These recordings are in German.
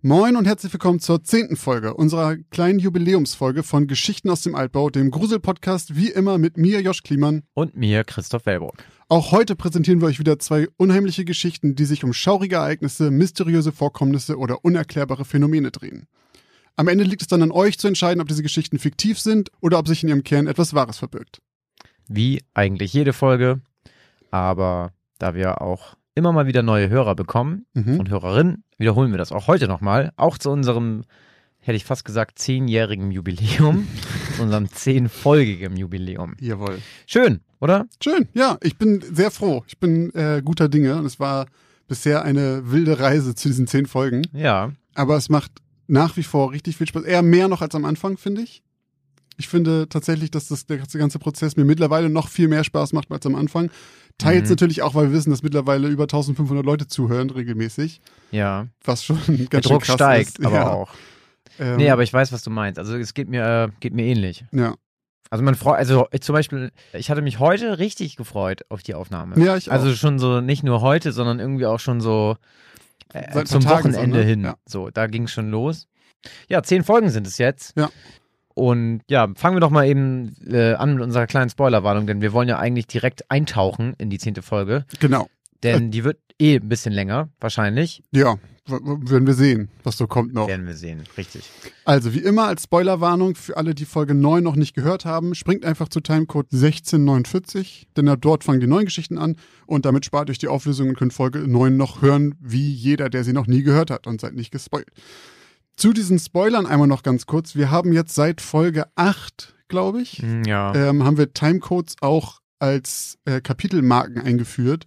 Moin und herzlich willkommen zur 10. Folge unserer kleinen Jubiläumsfolge von Geschichten aus dem Altbau, dem Grusel-Podcast, wie immer mit mir, Josh Kliemann. Und mir, Christoph Wellburg. Auch heute präsentieren wir euch wieder 2 unheimliche Geschichten, die sich um schaurige Ereignisse, mysteriöse Vorkommnisse oder unerklärbare Phänomene drehen. Am Ende liegt es dann an euch zu entscheiden, ob diese Geschichten fiktiv sind oder ob sich in ihrem Kern etwas Wahres verbirgt. Wie eigentlich jede Folge, aber da wir auch immer mal wieder neue Hörer bekommen und Hörerinnen, wiederholen wir das auch heute nochmal, auch zu unserem, hätte ich fast gesagt, 10-jährigen Jubiläum, zu unserem 10-folgigen Jubiläum. Jawohl. Schön, oder? Schön, ja, ich bin sehr froh. Ich bin guter Dinge und es war bisher eine wilde Reise zu diesen 10 Folgen. Ja. Aber es macht nach wie vor richtig viel Spaß. Eher mehr noch als am Anfang, finde ich. Ich finde tatsächlich, dass der ganze Prozess mir mittlerweile noch viel mehr Spaß macht als am Anfang. Teils natürlich auch, weil wir wissen, dass mittlerweile über 1500 Leute zuhören regelmäßig. Ja. Was schon ganz Der schön Druck krass steigt ist. aber Ja. auch. Nee, aber ich weiß, was du meinst. Also es geht mir ähnlich. Ja. Also man freut, also ich zum Beispiel, ich hatte mich heute richtig gefreut auf die Aufnahme. Ja, ich auch. Also schon so, nicht nur heute, sondern irgendwie auch schon so Seit zum ein paar Tagen Wochenende so, ne? hin. Ja. So, da ging es schon los. Ja, 10 Folgen sind es jetzt. Ja. Und ja, fangen wir doch mal eben an mit unserer kleinen Spoilerwarnung, denn wir wollen ja eigentlich direkt eintauchen in die 10. Folge. Genau. Denn die wird ein bisschen länger, wahrscheinlich. Ja, werden wir sehen, was so kommt noch. Werden wir sehen, richtig. Also wie immer als Spoilerwarnung für alle, die Folge 9 noch nicht gehört haben, springt einfach zu Timecode 1649, denn ab dort fangen die neuen Geschichten an und damit spart euch die Auflösung und könnt Folge 9 noch hören, wie jeder, der sie noch nie gehört hat und seid nicht gespoilt. Zu diesen Spoilern einmal noch ganz kurz. Wir haben jetzt seit Folge 8, glaube ich, Ja. haben wir Timecodes auch als Kapitelmarken eingeführt.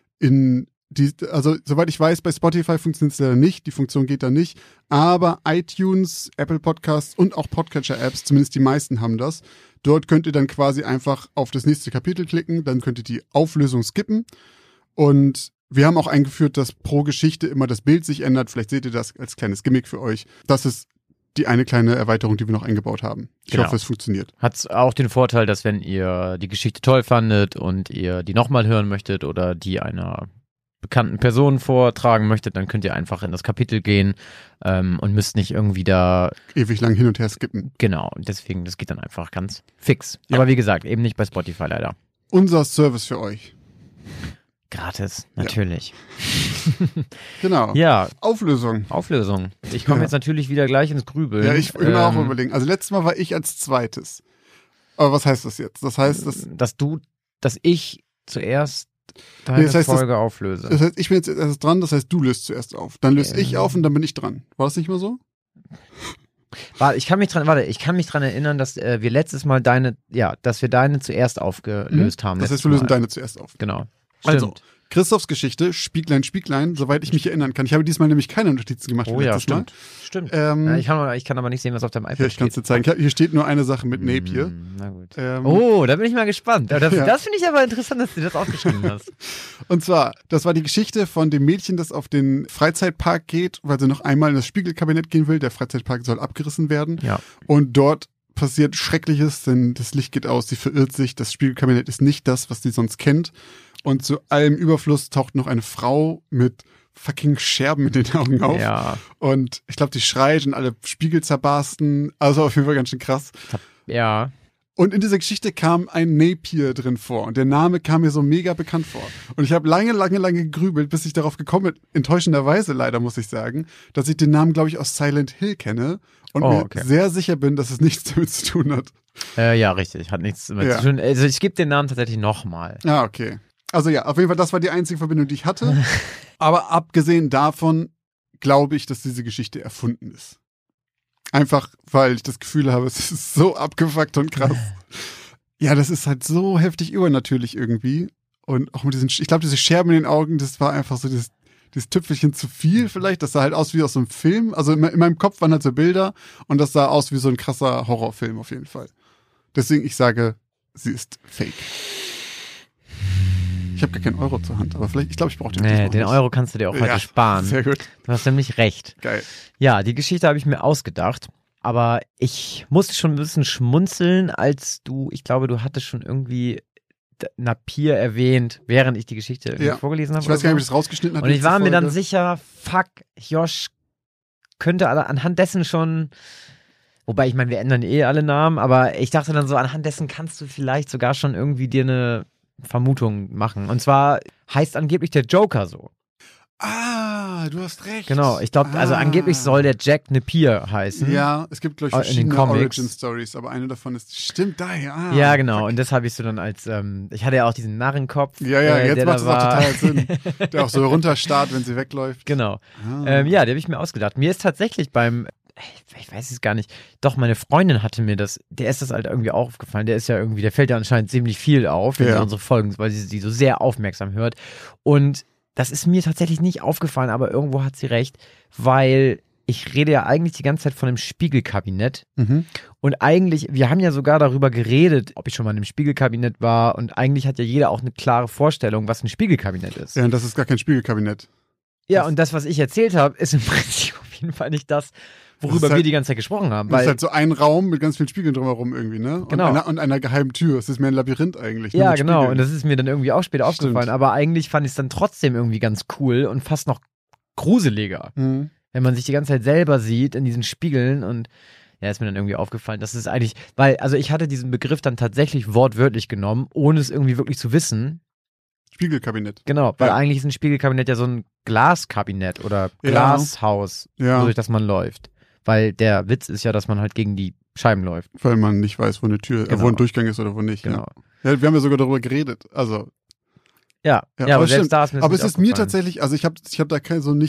Also, soweit ich weiß, bei Spotify funktioniert es leider nicht. Die Funktion geht da nicht. Aber iTunes, Apple Podcasts und auch Podcatcher-Apps, zumindest die meisten haben das. Dort könnt ihr dann quasi einfach auf das nächste Kapitel klicken. Dann könnt ihr die Auflösung skippen. Und wir haben auch eingeführt, dass pro Geschichte immer das Bild sich ändert. Vielleicht seht ihr das als kleines Gimmick für euch. Das ist die eine kleine Erweiterung, die wir noch eingebaut haben. Ich hoffe, es funktioniert. Hat auch den Vorteil, dass wenn ihr die Geschichte toll fandet und ihr die nochmal hören möchtet oder die einer bekannten Person vortragen möchtet, dann könnt ihr einfach in das Kapitel gehen und müsst nicht irgendwie da Ewig lang hin und her skippen. Genau, deswegen, das geht dann einfach ganz fix. Ja. Aber wie gesagt, eben nicht bei Spotify leider. Unser Service für euch. Gratis, natürlich. Genau. Ja, Auflösung. Auflösung. Ich komme jetzt natürlich wieder gleich ins Grübeln. Ja, ich will auch überlegen. Also letztes Mal war ich als zweites. Aber was heißt das jetzt? Das heißt, dass ich zuerst deine das heißt, Folge auflöse. Das heißt, ich bin jetzt erst dran, das heißt, du löst zuerst auf. Dann löse ich auf und dann bin ich dran. War das nicht mal so? Ich kann mich dran erinnern, dass wir letztes Mal dass wir deine zuerst aufgelöst haben. Das heißt, wir lösen deine zuerst auf. Genau. Also, Christophs Geschichte, Spieglein, Spieglein, soweit ich mich erinnern kann. Ich habe diesmal nämlich keine Notizen gemacht wie letztes Mal. Stimmt. Ja, ich kann aber nicht sehen, was auf deinem iPad steht. Ich kann es dir zeigen. Hier steht nur eine Sache mit Napier. Na gut. Da bin ich mal gespannt. Das finde ich aber interessant, dass du das aufgeschrieben hast. Und zwar, das war die Geschichte von dem Mädchen, das auf den Freizeitpark geht, weil sie noch einmal in das Spiegelkabinett gehen will. Der Freizeitpark soll abgerissen werden. Ja. Und dort passiert Schreckliches, denn das Licht geht aus, sie verirrt sich. Das Spiegelkabinett ist nicht das, was sie sonst kennt. Und zu allem Überfluss taucht noch eine Frau mit fucking Scherben in den Augen auf. Ja. Und ich glaube, die schreit und alle Spiegel zerbarsten. Also auf jeden Fall ganz schön krass. Ja. Und in dieser Geschichte kam ein Napier drin vor. Und der Name kam mir so mega bekannt vor. Und ich habe lange gegrübelt, bis ich darauf gekommen bin, enttäuschenderweise leider, muss ich sagen, dass ich den Namen, glaube ich, aus Silent Hill kenne. Und mir sehr sicher bin, dass es nichts damit zu tun hat. Ja, richtig. Hat nichts damit zu tun. Also ich gebe den Namen tatsächlich nochmal. Ah, okay. Also ja, auf jeden Fall, das war die einzige Verbindung, die ich hatte. Aber abgesehen davon glaube ich, dass diese Geschichte erfunden ist. Einfach, weil ich das Gefühl habe, es ist so abgefuckt und krass. Ja, das ist halt so heftig übernatürlich irgendwie. Und auch mit ich glaube, diese Scherben in den Augen, das war einfach so dieses Tüpfelchen zu viel vielleicht. Das sah halt aus wie aus so einem Film. Also in meinem Kopf waren halt so Bilder und das sah aus wie so ein krasser Horrorfilm auf jeden Fall. Deswegen, ich sage, sie ist fake. Ich habe gar keinen Euro zur Hand, aber vielleicht, ich glaube, ich brauche den nicht. Den Euro kannst du dir auch heute sparen. Sehr gut. Du hast nämlich recht. Geil. Ja, die Geschichte habe ich mir ausgedacht, aber ich musste schon ein bisschen schmunzeln, als ich glaube, du hattest schon irgendwie Napier erwähnt, während ich die Geschichte vorgelesen habe. Ich weiß gar nicht, ob ich das rausgeschnitten habe. Und ich war mir dann sicher, fuck, Josh könnte anhand dessen schon, wobei ich meine, wir ändern alle Namen, aber ich dachte dann so, anhand dessen kannst du vielleicht sogar schon irgendwie dir eine Vermutung machen. Und zwar heißt angeblich der Joker so. Ah, du hast recht. Genau, ich glaube, also angeblich soll der Jack Napier heißen. Ja, es gibt, glaube ich, verschiedene Origin-Stories, aber eine davon ist, stimmt daher. Ja, genau, und das habe ich so dann als, ich hatte ja auch diesen Narrenkopf. Ja, jetzt macht es auch total Sinn. Der auch so runterstarrt, wenn sie wegläuft. Genau. Ja, die habe ich mir ausgedacht. Mir ist tatsächlich ich weiß es gar nicht, doch, meine Freundin hatte mir der ist das halt irgendwie auch aufgefallen, der fällt ja anscheinend ziemlich viel auf in unsere Folgen, weil sie so sehr aufmerksam hört. Und das ist mir tatsächlich nicht aufgefallen, aber irgendwo hat sie recht, weil ich rede ja eigentlich die ganze Zeit von dem Spiegelkabinett. Und eigentlich, wir haben ja sogar darüber geredet, ob ich schon mal in einem Spiegelkabinett war, und eigentlich hat ja jeder auch eine klare Vorstellung, was ein Spiegelkabinett ist. Ja, und das ist gar kein Spiegelkabinett. Ja, und das, was ich erzählt habe, ist im Prinzip auf jeden Fall nicht das, worüber wir die ganze Zeit gesprochen haben. Das ist halt so ein Raum mit ganz vielen Spiegeln drumherum irgendwie, ne? Genau. Und einer geheimen Tür. Es ist mehr ein Labyrinth eigentlich. Ja, genau. Spiegeln. Und das ist mir dann irgendwie auch später aufgefallen. Aber eigentlich fand ich es dann trotzdem irgendwie ganz cool und fast noch gruseliger. Wenn man sich die ganze Zeit selber sieht in diesen Spiegeln. Und ja, ist mir dann irgendwie aufgefallen, dass es eigentlich, also ich hatte diesen Begriff dann tatsächlich wortwörtlich genommen, ohne es irgendwie wirklich zu wissen. Spiegelkabinett. Genau, weil eigentlich ist ein Spiegelkabinett ja so ein Glaskabinett oder Glashaus, durch das man läuft. Weil der Witz ist ja, dass man halt gegen die Scheiben läuft. Weil man nicht weiß, wo eine Tür, wo ein Durchgang ist oder wo nicht. Genau. Ja, wir haben ja sogar darüber geredet. Also. Ja, aber selbst da ist mir aber es ist mir tatsächlich, also ich hab da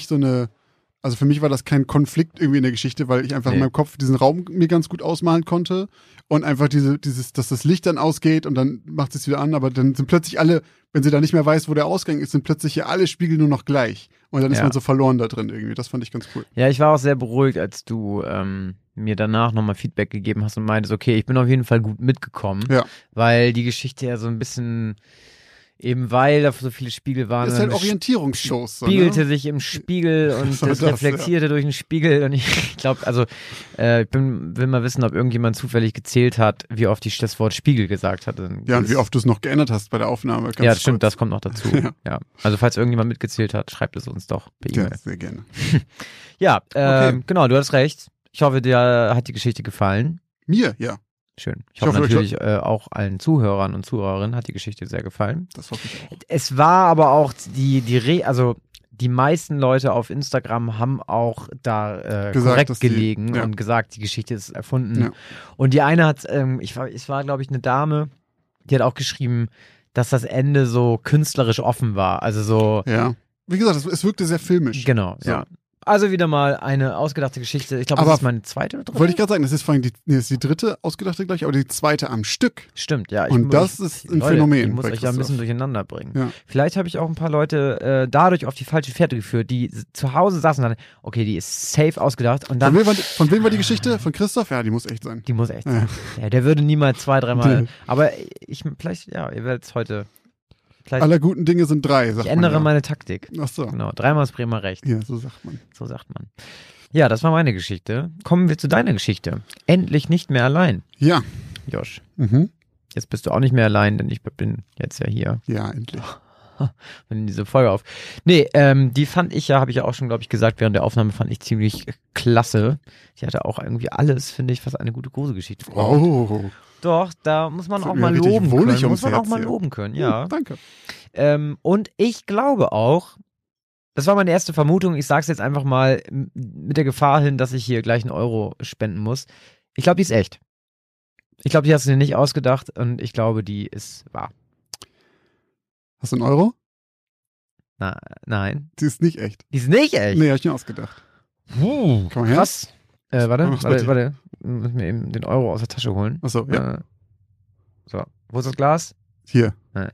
also für mich war das kein Konflikt irgendwie in der Geschichte, weil ich einfach in meinem Kopf diesen Raum mir ganz gut ausmalen konnte und einfach dass das Licht dann ausgeht und dann macht es wieder an, aber dann sind plötzlich alle, wenn sie da nicht mehr weiß, wo der Ausgang ist, sind plötzlich hier alle Spiegel nur noch gleich und dann ist man so verloren da drin irgendwie. Das fand ich ganz cool. Ja, ich war auch sehr beruhigt, als du mir danach nochmal Feedback gegeben hast und meintest, okay, ich bin auf jeden Fall gut mitgekommen, weil die Geschichte ja so ein bisschen, eben weil da so viele Spiegel waren. Das ist halt Orientierungsshows. Spiegelte sich im Spiegel und das reflektierte durch den Spiegel. Und ich glaube, also ich will mal wissen, ob irgendjemand zufällig gezählt hat, wie oft ich das Wort Spiegel gesagt hatte. Ja, und wie oft du es noch geändert hast bei der Aufnahme. Ja, das stimmt, das kommt noch dazu. Ja. Also falls irgendjemand mitgezählt hat, schreibt es uns doch per E-Mail. Ja, sehr gerne. Ja, genau, du hast recht. Ich hoffe, dir hat die Geschichte gefallen. Mir, ja. Schön. Ich hoffe natürlich auch allen Zuhörern und Zuhörerinnen hat die Geschichte sehr gefallen. Das hoffe ich auch. Es war aber auch die meisten Leute auf Instagram haben auch da korrekt gelegen und gesagt, die Geschichte ist erfunden. Ja. Und die eine hat, es war glaube ich eine Dame, die hat auch geschrieben, dass das Ende so künstlerisch offen war. Also so. Ja. Wie gesagt, es wirkte sehr filmisch. Genau, so. Ja. Also wieder mal eine ausgedachte Geschichte. Ich glaube, das ist meine zweite oder dritte. Wollte ich gerade sagen, das ist vor allem die dritte ausgedachte gleich, aber die zweite am Stück. Stimmt, ja. Und das ist ein Phänomen. Ich muss euch ja ein bisschen durcheinander bringen. Ja. Vielleicht habe ich auch ein paar Leute dadurch auf die falsche Fährte geführt, die zu Hause saßen und dann, okay, die ist safe ausgedacht. Und dann, von wem war die Geschichte? Von Christoph? Ja, die muss echt sein. Die muss echt sein. Ja, der würde niemals 2, 3 Mal. Aber ihr werdet es heute. Aller guten Dinge sind 3, sagt man. Ich ändere meine Taktik. Ach so. Genau, 3-mal ist Bremer recht. Ja, so sagt man. So sagt man. Ja, das war meine Geschichte. Kommen wir zu deiner Geschichte. Endlich nicht mehr allein. Ja. Josh. Jetzt bist du auch nicht mehr allein, denn ich bin jetzt ja hier. Ja, endlich. Wir nehmen diese Folge auf. Nee, die fand ich ja, habe ich ja auch schon, glaube ich, gesagt, während der Aufnahme fand ich ziemlich klasse. Die hatte auch irgendwie alles, finde ich, was eine gute Gruselgeschichte braucht. Oh. Doch, da muss man auch mal loben können. Muss man auch mal loben können, ja. Danke. Und ich glaube auch, das war meine erste Vermutung, ich sage es jetzt einfach mal mit der Gefahr hin, dass ich hier gleich einen Euro spenden muss. Ich glaube, die ist echt. Ich glaube, die hast du dir nicht ausgedacht und ich glaube, die ist wahr. Hast du einen Euro? Nein. Die ist nicht echt. Die ist nicht echt? Nee, hab ich mir ausgedacht. Komm mal her. Krass. Warte. Ich muss mir eben den Euro aus der Tasche holen. Achso, ja. So, wo ist das Glas? Hier. Nee.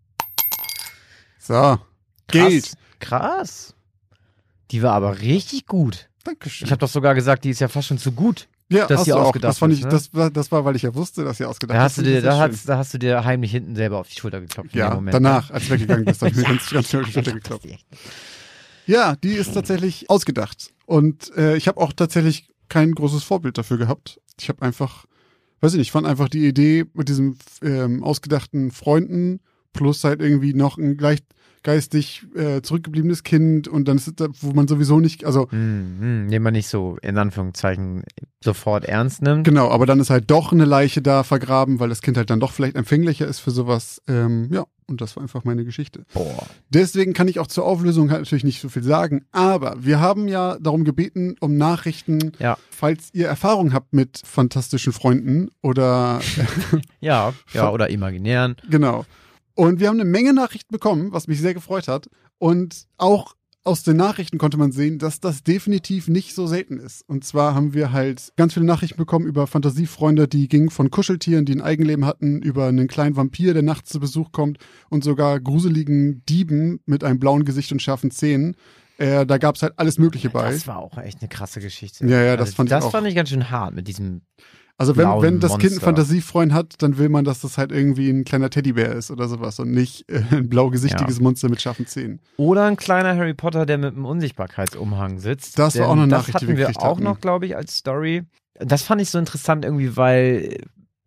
So. Geld. Krass. Die war aber richtig gut. Dankeschön. Ich habe doch sogar gesagt, die ist ja fast schon zu gut, dass sie ausgedacht das fand ich, ist. Ne? Das war, weil ich ja wusste, dass sie ausgedacht ist. Da hast du dir heimlich hinten selber auf die Schulter geklopft. Ja, danach, als du weggegangen bist, habe ich mir ganz schnell auf die Schulter geklopft. Ja, die ist tatsächlich ausgedacht. Und ich habe auch tatsächlich kein großes Vorbild dafür gehabt. Ich habe einfach, weiß ich nicht, fand einfach die Idee mit diesem ausgedachten Freunden plus halt irgendwie noch ein geistig zurückgebliebenes Kind und dann ist es, wo man sowieso nicht, also den man nicht so in Anführungszeichen sofort ernst nimmt. genau, aber dann ist halt doch eine Leiche da vergraben, weil das Kind halt dann doch vielleicht empfänglicher ist für sowas. Ja, und das war einfach meine Geschichte. Boah. Deswegen kann ich auch zur Auflösung halt natürlich nicht so viel sagen, aber wir haben ja darum gebeten, um Nachrichten, falls ihr Erfahrung habt mit fantastischen Freunden oder ja, oder imaginären. Genau. Und wir haben eine Menge Nachrichten bekommen, was mich sehr gefreut hat. Und auch aus den Nachrichten konnte man sehen, dass das definitiv nicht so selten ist. Und zwar haben wir halt ganz viele Nachrichten bekommen über Fantasiefreunde, die gingen von Kuscheltieren, die ein Eigenleben hatten, über einen kleinen Vampir, der nachts zu Besuch kommt und sogar gruseligen Dieben mit einem blauen Gesicht und scharfen Zähnen. Da gab es halt alles Mögliche bei. Das war auch echt eine krasse Geschichte. Ja, das fand ich auch. Das fand ich ganz schön hart mit diesem Also wenn das Monster. Kind einen Fantasiefreund hat, dann will man, dass das halt irgendwie ein kleiner Teddybär ist oder sowas und nicht ein blaugesichtiges Monster mit scharfen Zähnen. Oder ein kleiner Harry Potter, der mit einem Unsichtbarkeitsumhang sitzt. Das war auch eine Nachricht, die wir gekriegt hatten. Das hatten wir auch noch, glaube ich, als Story. Das fand ich so interessant irgendwie, weil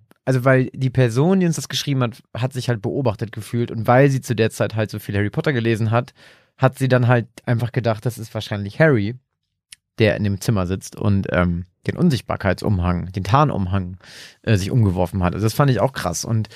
die Person, die uns das geschrieben hat sich halt beobachtet gefühlt und weil sie zu der Zeit halt so viel Harry Potter gelesen hat sie dann halt einfach gedacht, das ist wahrscheinlich Harry, der in dem Zimmer sitzt und den Unsichtbarkeitsumhang, den Tarnumhang sich umgeworfen hat. Also das fand ich auch krass. Und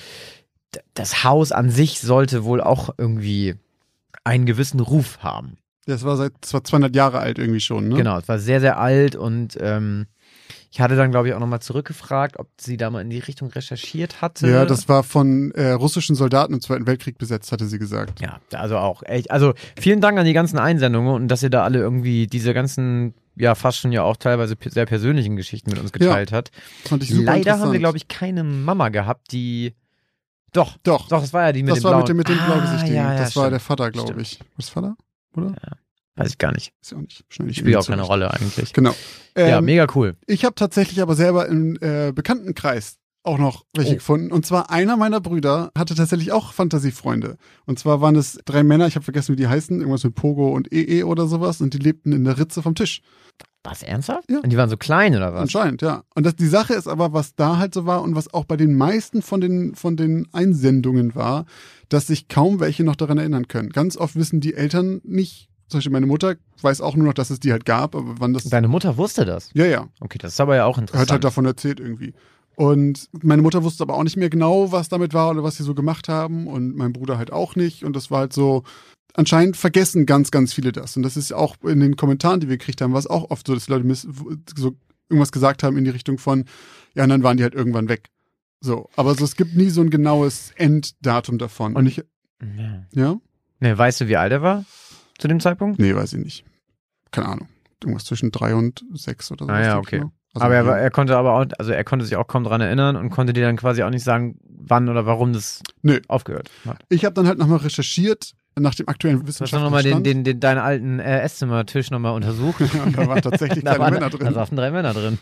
das Haus an sich sollte wohl auch irgendwie einen gewissen Ruf haben. Das war 200 Jahre alt irgendwie schon, ne? Genau, es war sehr, sehr alt und ich hatte dann, glaube ich, auch nochmal zurückgefragt, ob sie da mal in die Richtung recherchiert hatte. Ja, das war von russischen Soldaten im Zweiten Weltkrieg besetzt, hatte sie gesagt. Ja, also auch echt. Also vielen Dank an die ganzen Einsendungen und dass ihr da alle irgendwie diese ganzen fast schon ja auch teilweise sehr persönlichen Geschichten mit uns geteilt hat. Fand ich super Leider haben wir, glaube ich, keine Mama gehabt, die Doch, das war ja die mit dem blauen. Das war mit dem Blaugesichtigen. Ja, das stimmt. war der Vater, glaube ich. War das Vater? Oder? Ja, weiß ich gar nicht. Ist ja auch nicht. Spielt auch keine Rolle eigentlich. Genau. Ja, mega cool. Ich habe tatsächlich aber selber im Bekanntenkreis auch noch welche gefunden. Und zwar einer meiner Brüder hatte tatsächlich auch Fantasiefreunde. Und zwar waren es 3 Männer, ich habe vergessen, wie die heißen, irgendwas mit Pogo und EE oder sowas. Und die lebten in der Ritze vom Tisch. Was, ernsthaft? Ja. Und die waren so klein oder was? Anscheinend, ja. Und die Sache ist aber, was da halt so war und was auch bei den meisten von den Einsendungen war, dass sich kaum welche noch daran erinnern können. Ganz oft wissen die Eltern nicht, zum Beispiel meine Mutter weiß auch nur noch, dass es die halt gab, aber wann das... Deine Mutter wusste das? Ja. Okay, das ist aber ja auch interessant. Hat halt davon erzählt irgendwie. Und meine Mutter wusste aber auch nicht mehr genau, was damit war oder was sie so gemacht haben und mein Bruder halt auch nicht und das war halt so... Anscheinend vergessen ganz, ganz viele das. Und das ist auch in den Kommentaren, die wir gekriegt haben, war es auch oft so, dass die Leute so irgendwas gesagt haben in die Richtung von, ja, und dann waren die halt irgendwann weg. So, aber so, es gibt nie so ein genaues Enddatum davon. Und ich, ja? Ne, weißt du, wie alt er war zu dem Zeitpunkt? Nee, weiß ich nicht. Keine Ahnung. Irgendwas zwischen 3 und 6 oder so. Ah ja, okay. Also aber er konnte sich auch kaum dran erinnern und konnte dir dann quasi auch nicht sagen, wann oder warum das aufgehört hat. Ich habe dann halt nochmal recherchiert, nach dem aktuellen wissenschaftlichen Stand. Hast du nochmal deinen alten Esszimmertisch nochmal untersucht? Ja, und da waren tatsächlich kleine Männer drin. Da saßen 3 Männer drin.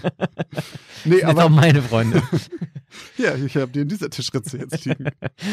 Nee, das sind auch meine Freunde. Ja, ich habe dir in dieser Tischritze jetzt liegen.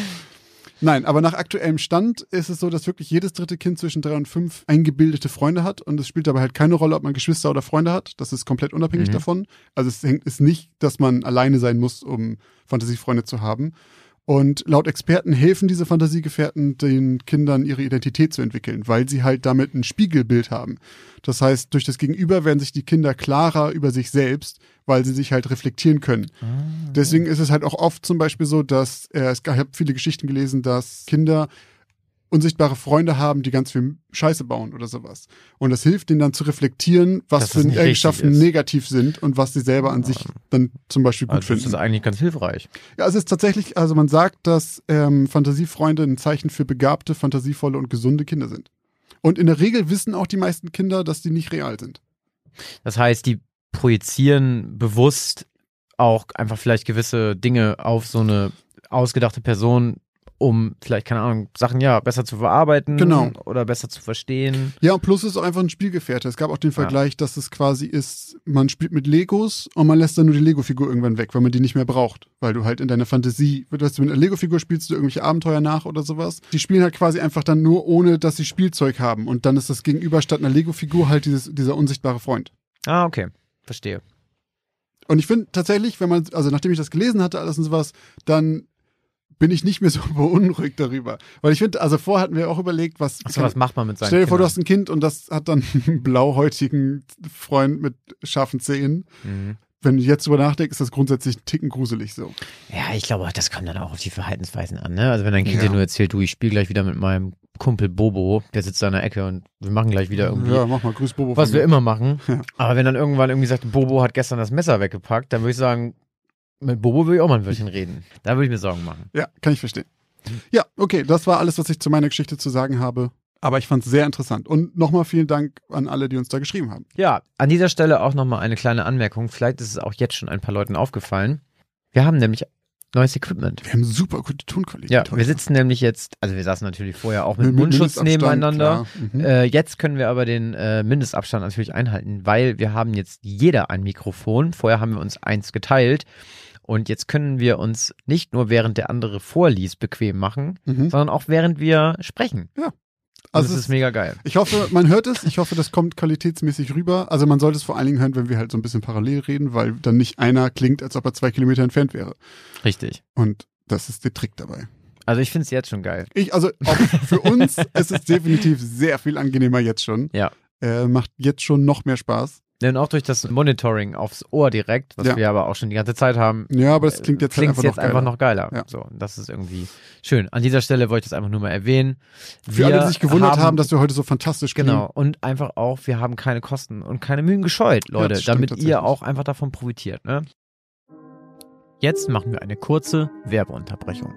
Nein, aber nach aktuellem Stand ist es so, dass wirklich jedes dritte Kind zwischen 3 und 5 eingebildete Freunde hat und es spielt dabei halt keine Rolle, ob man Geschwister oder Freunde hat. Das ist komplett unabhängig davon. Also es ist nicht, dass man alleine sein muss, um Fantasiefreunde zu haben. Und laut Experten helfen diese Fantasiegefährten den Kindern, ihre Identität zu entwickeln, weil sie halt damit ein Spiegelbild haben. Das heißt, durch das Gegenüber werden sich die Kinder klarer über sich selbst, weil sie sich halt reflektieren können. Deswegen ist es halt auch oft zum Beispiel so, dass, ich habe viele Geschichten gelesen, dass Kinder unsichtbare Freunde haben, die ganz viel Scheiße bauen oder sowas. Und das hilft denen dann zu reflektieren, was für Eigenschaften negativ sind und was sie selber an sich dann zum Beispiel gut finden. Das ist eigentlich ganz hilfreich. Ja, es ist tatsächlich, also man sagt, dass Fantasiefreunde ein Zeichen für begabte, fantasievolle und gesunde Kinder sind. Und in der Regel wissen auch die meisten Kinder, dass die nicht real sind. Das heißt, die projizieren bewusst auch einfach vielleicht gewisse Dinge auf so eine ausgedachte Person, um vielleicht, keine Ahnung, Sachen besser zu verarbeiten oder besser zu verstehen. Ja, und plus ist auch einfach ein Spielgefährte. Es gab auch den Vergleich, dass es quasi ist, man spielt mit Legos und man lässt dann nur die Lego-Figur irgendwann weg, weil man die nicht mehr braucht. Weil du halt in deiner Fantasie, weißt du, mit einer Lego-Figur spielst du irgendwelche Abenteuer nach oder sowas. Die spielen halt quasi einfach dann nur, ohne dass sie Spielzeug haben. Und dann ist das Gegenüber statt einer Lego-Figur halt dieser unsichtbare Freund. Ah, okay. Verstehe. Und ich finde tatsächlich, nachdem ich das gelesen hatte, alles und sowas, dann bin ich nicht mehr so beunruhigt darüber. Weil ich finde, also vorher hatten wir auch überlegt, was macht man mit seinen Stell dir vor, du Kindern? hast ein Kind und das hat dann einen blauhäutigen Freund mit scharfen Zähnen. Wenn du jetzt drüber nachdenkst, ist das grundsätzlich ein Ticken gruselig so. Ja, ich glaube, das kommt dann auch auf die Verhaltensweisen an, ne? Also wenn dein Kind dir nur erzählt, du, ich spiele gleich wieder mit meinem Kumpel Bobo, der sitzt da in der Ecke und wir machen gleich wieder irgendwie, Ja, mach mal, grüß Bobo. was von wir mir. immer machen. Ja. Aber wenn dann irgendwann irgendwie sagt, Bobo hat gestern das Messer weggepackt, dann würde ich sagen, mit Bobo würde ich auch mal ein Wörtchen reden. Da würde ich mir Sorgen machen. Ja, kann ich verstehen. Ja, okay, das war alles, was ich zu meiner Geschichte zu sagen habe. Aber ich fand es sehr interessant. Und nochmal vielen Dank an alle, die uns da geschrieben haben. Ja, an dieser Stelle auch nochmal eine kleine Anmerkung. Vielleicht ist es auch jetzt schon ein paar Leuten aufgefallen. Wir haben nämlich neues Equipment. Wir haben super gute Tonqualität. Ja, heute. wir sitzen nämlich jetzt, also wir saßen natürlich vorher auch mit Mundschutz Mindestabstand, nebeneinander. klar. Jetzt können wir aber den Mindestabstand natürlich einhalten, weil wir haben jetzt jeder ein Mikrofon. Vorher haben wir uns eins geteilt. Und jetzt können wir uns nicht nur während der andere vorliest bequem machen, sondern auch während wir sprechen. Ja. Also Also das ist mega geil. Ich hoffe, man hört es. Ich hoffe, das kommt qualitätsmäßig rüber. Also man sollte es vor allen Dingen hören, wenn wir halt so ein bisschen parallel reden, weil dann nicht einer klingt, als ob er 2 Kilometer entfernt wäre. Richtig. Und das ist der Trick dabei. Also ich finde es jetzt schon geil. Also auch für uns ist es definitiv sehr viel angenehmer jetzt schon. Ja. Macht jetzt schon noch mehr Spaß. Und auch durch das Monitoring aufs Ohr direkt, was wir aber auch schon die ganze Zeit haben. Ja, aber das klingt jetzt halt einfach noch geiler. Ja. So, das ist irgendwie schön. An dieser Stelle wollte ich das einfach nur mal erwähnen. Für alle, die sich gewundert haben, dass wir heute so fantastisch klingen. Genau. Und einfach auch, wir haben keine Kosten und keine Mühen gescheut, Leute, das stimmt damit tatsächlich. ihr auch einfach davon profitiert. Ne? Jetzt machen wir eine kurze Werbeunterbrechung.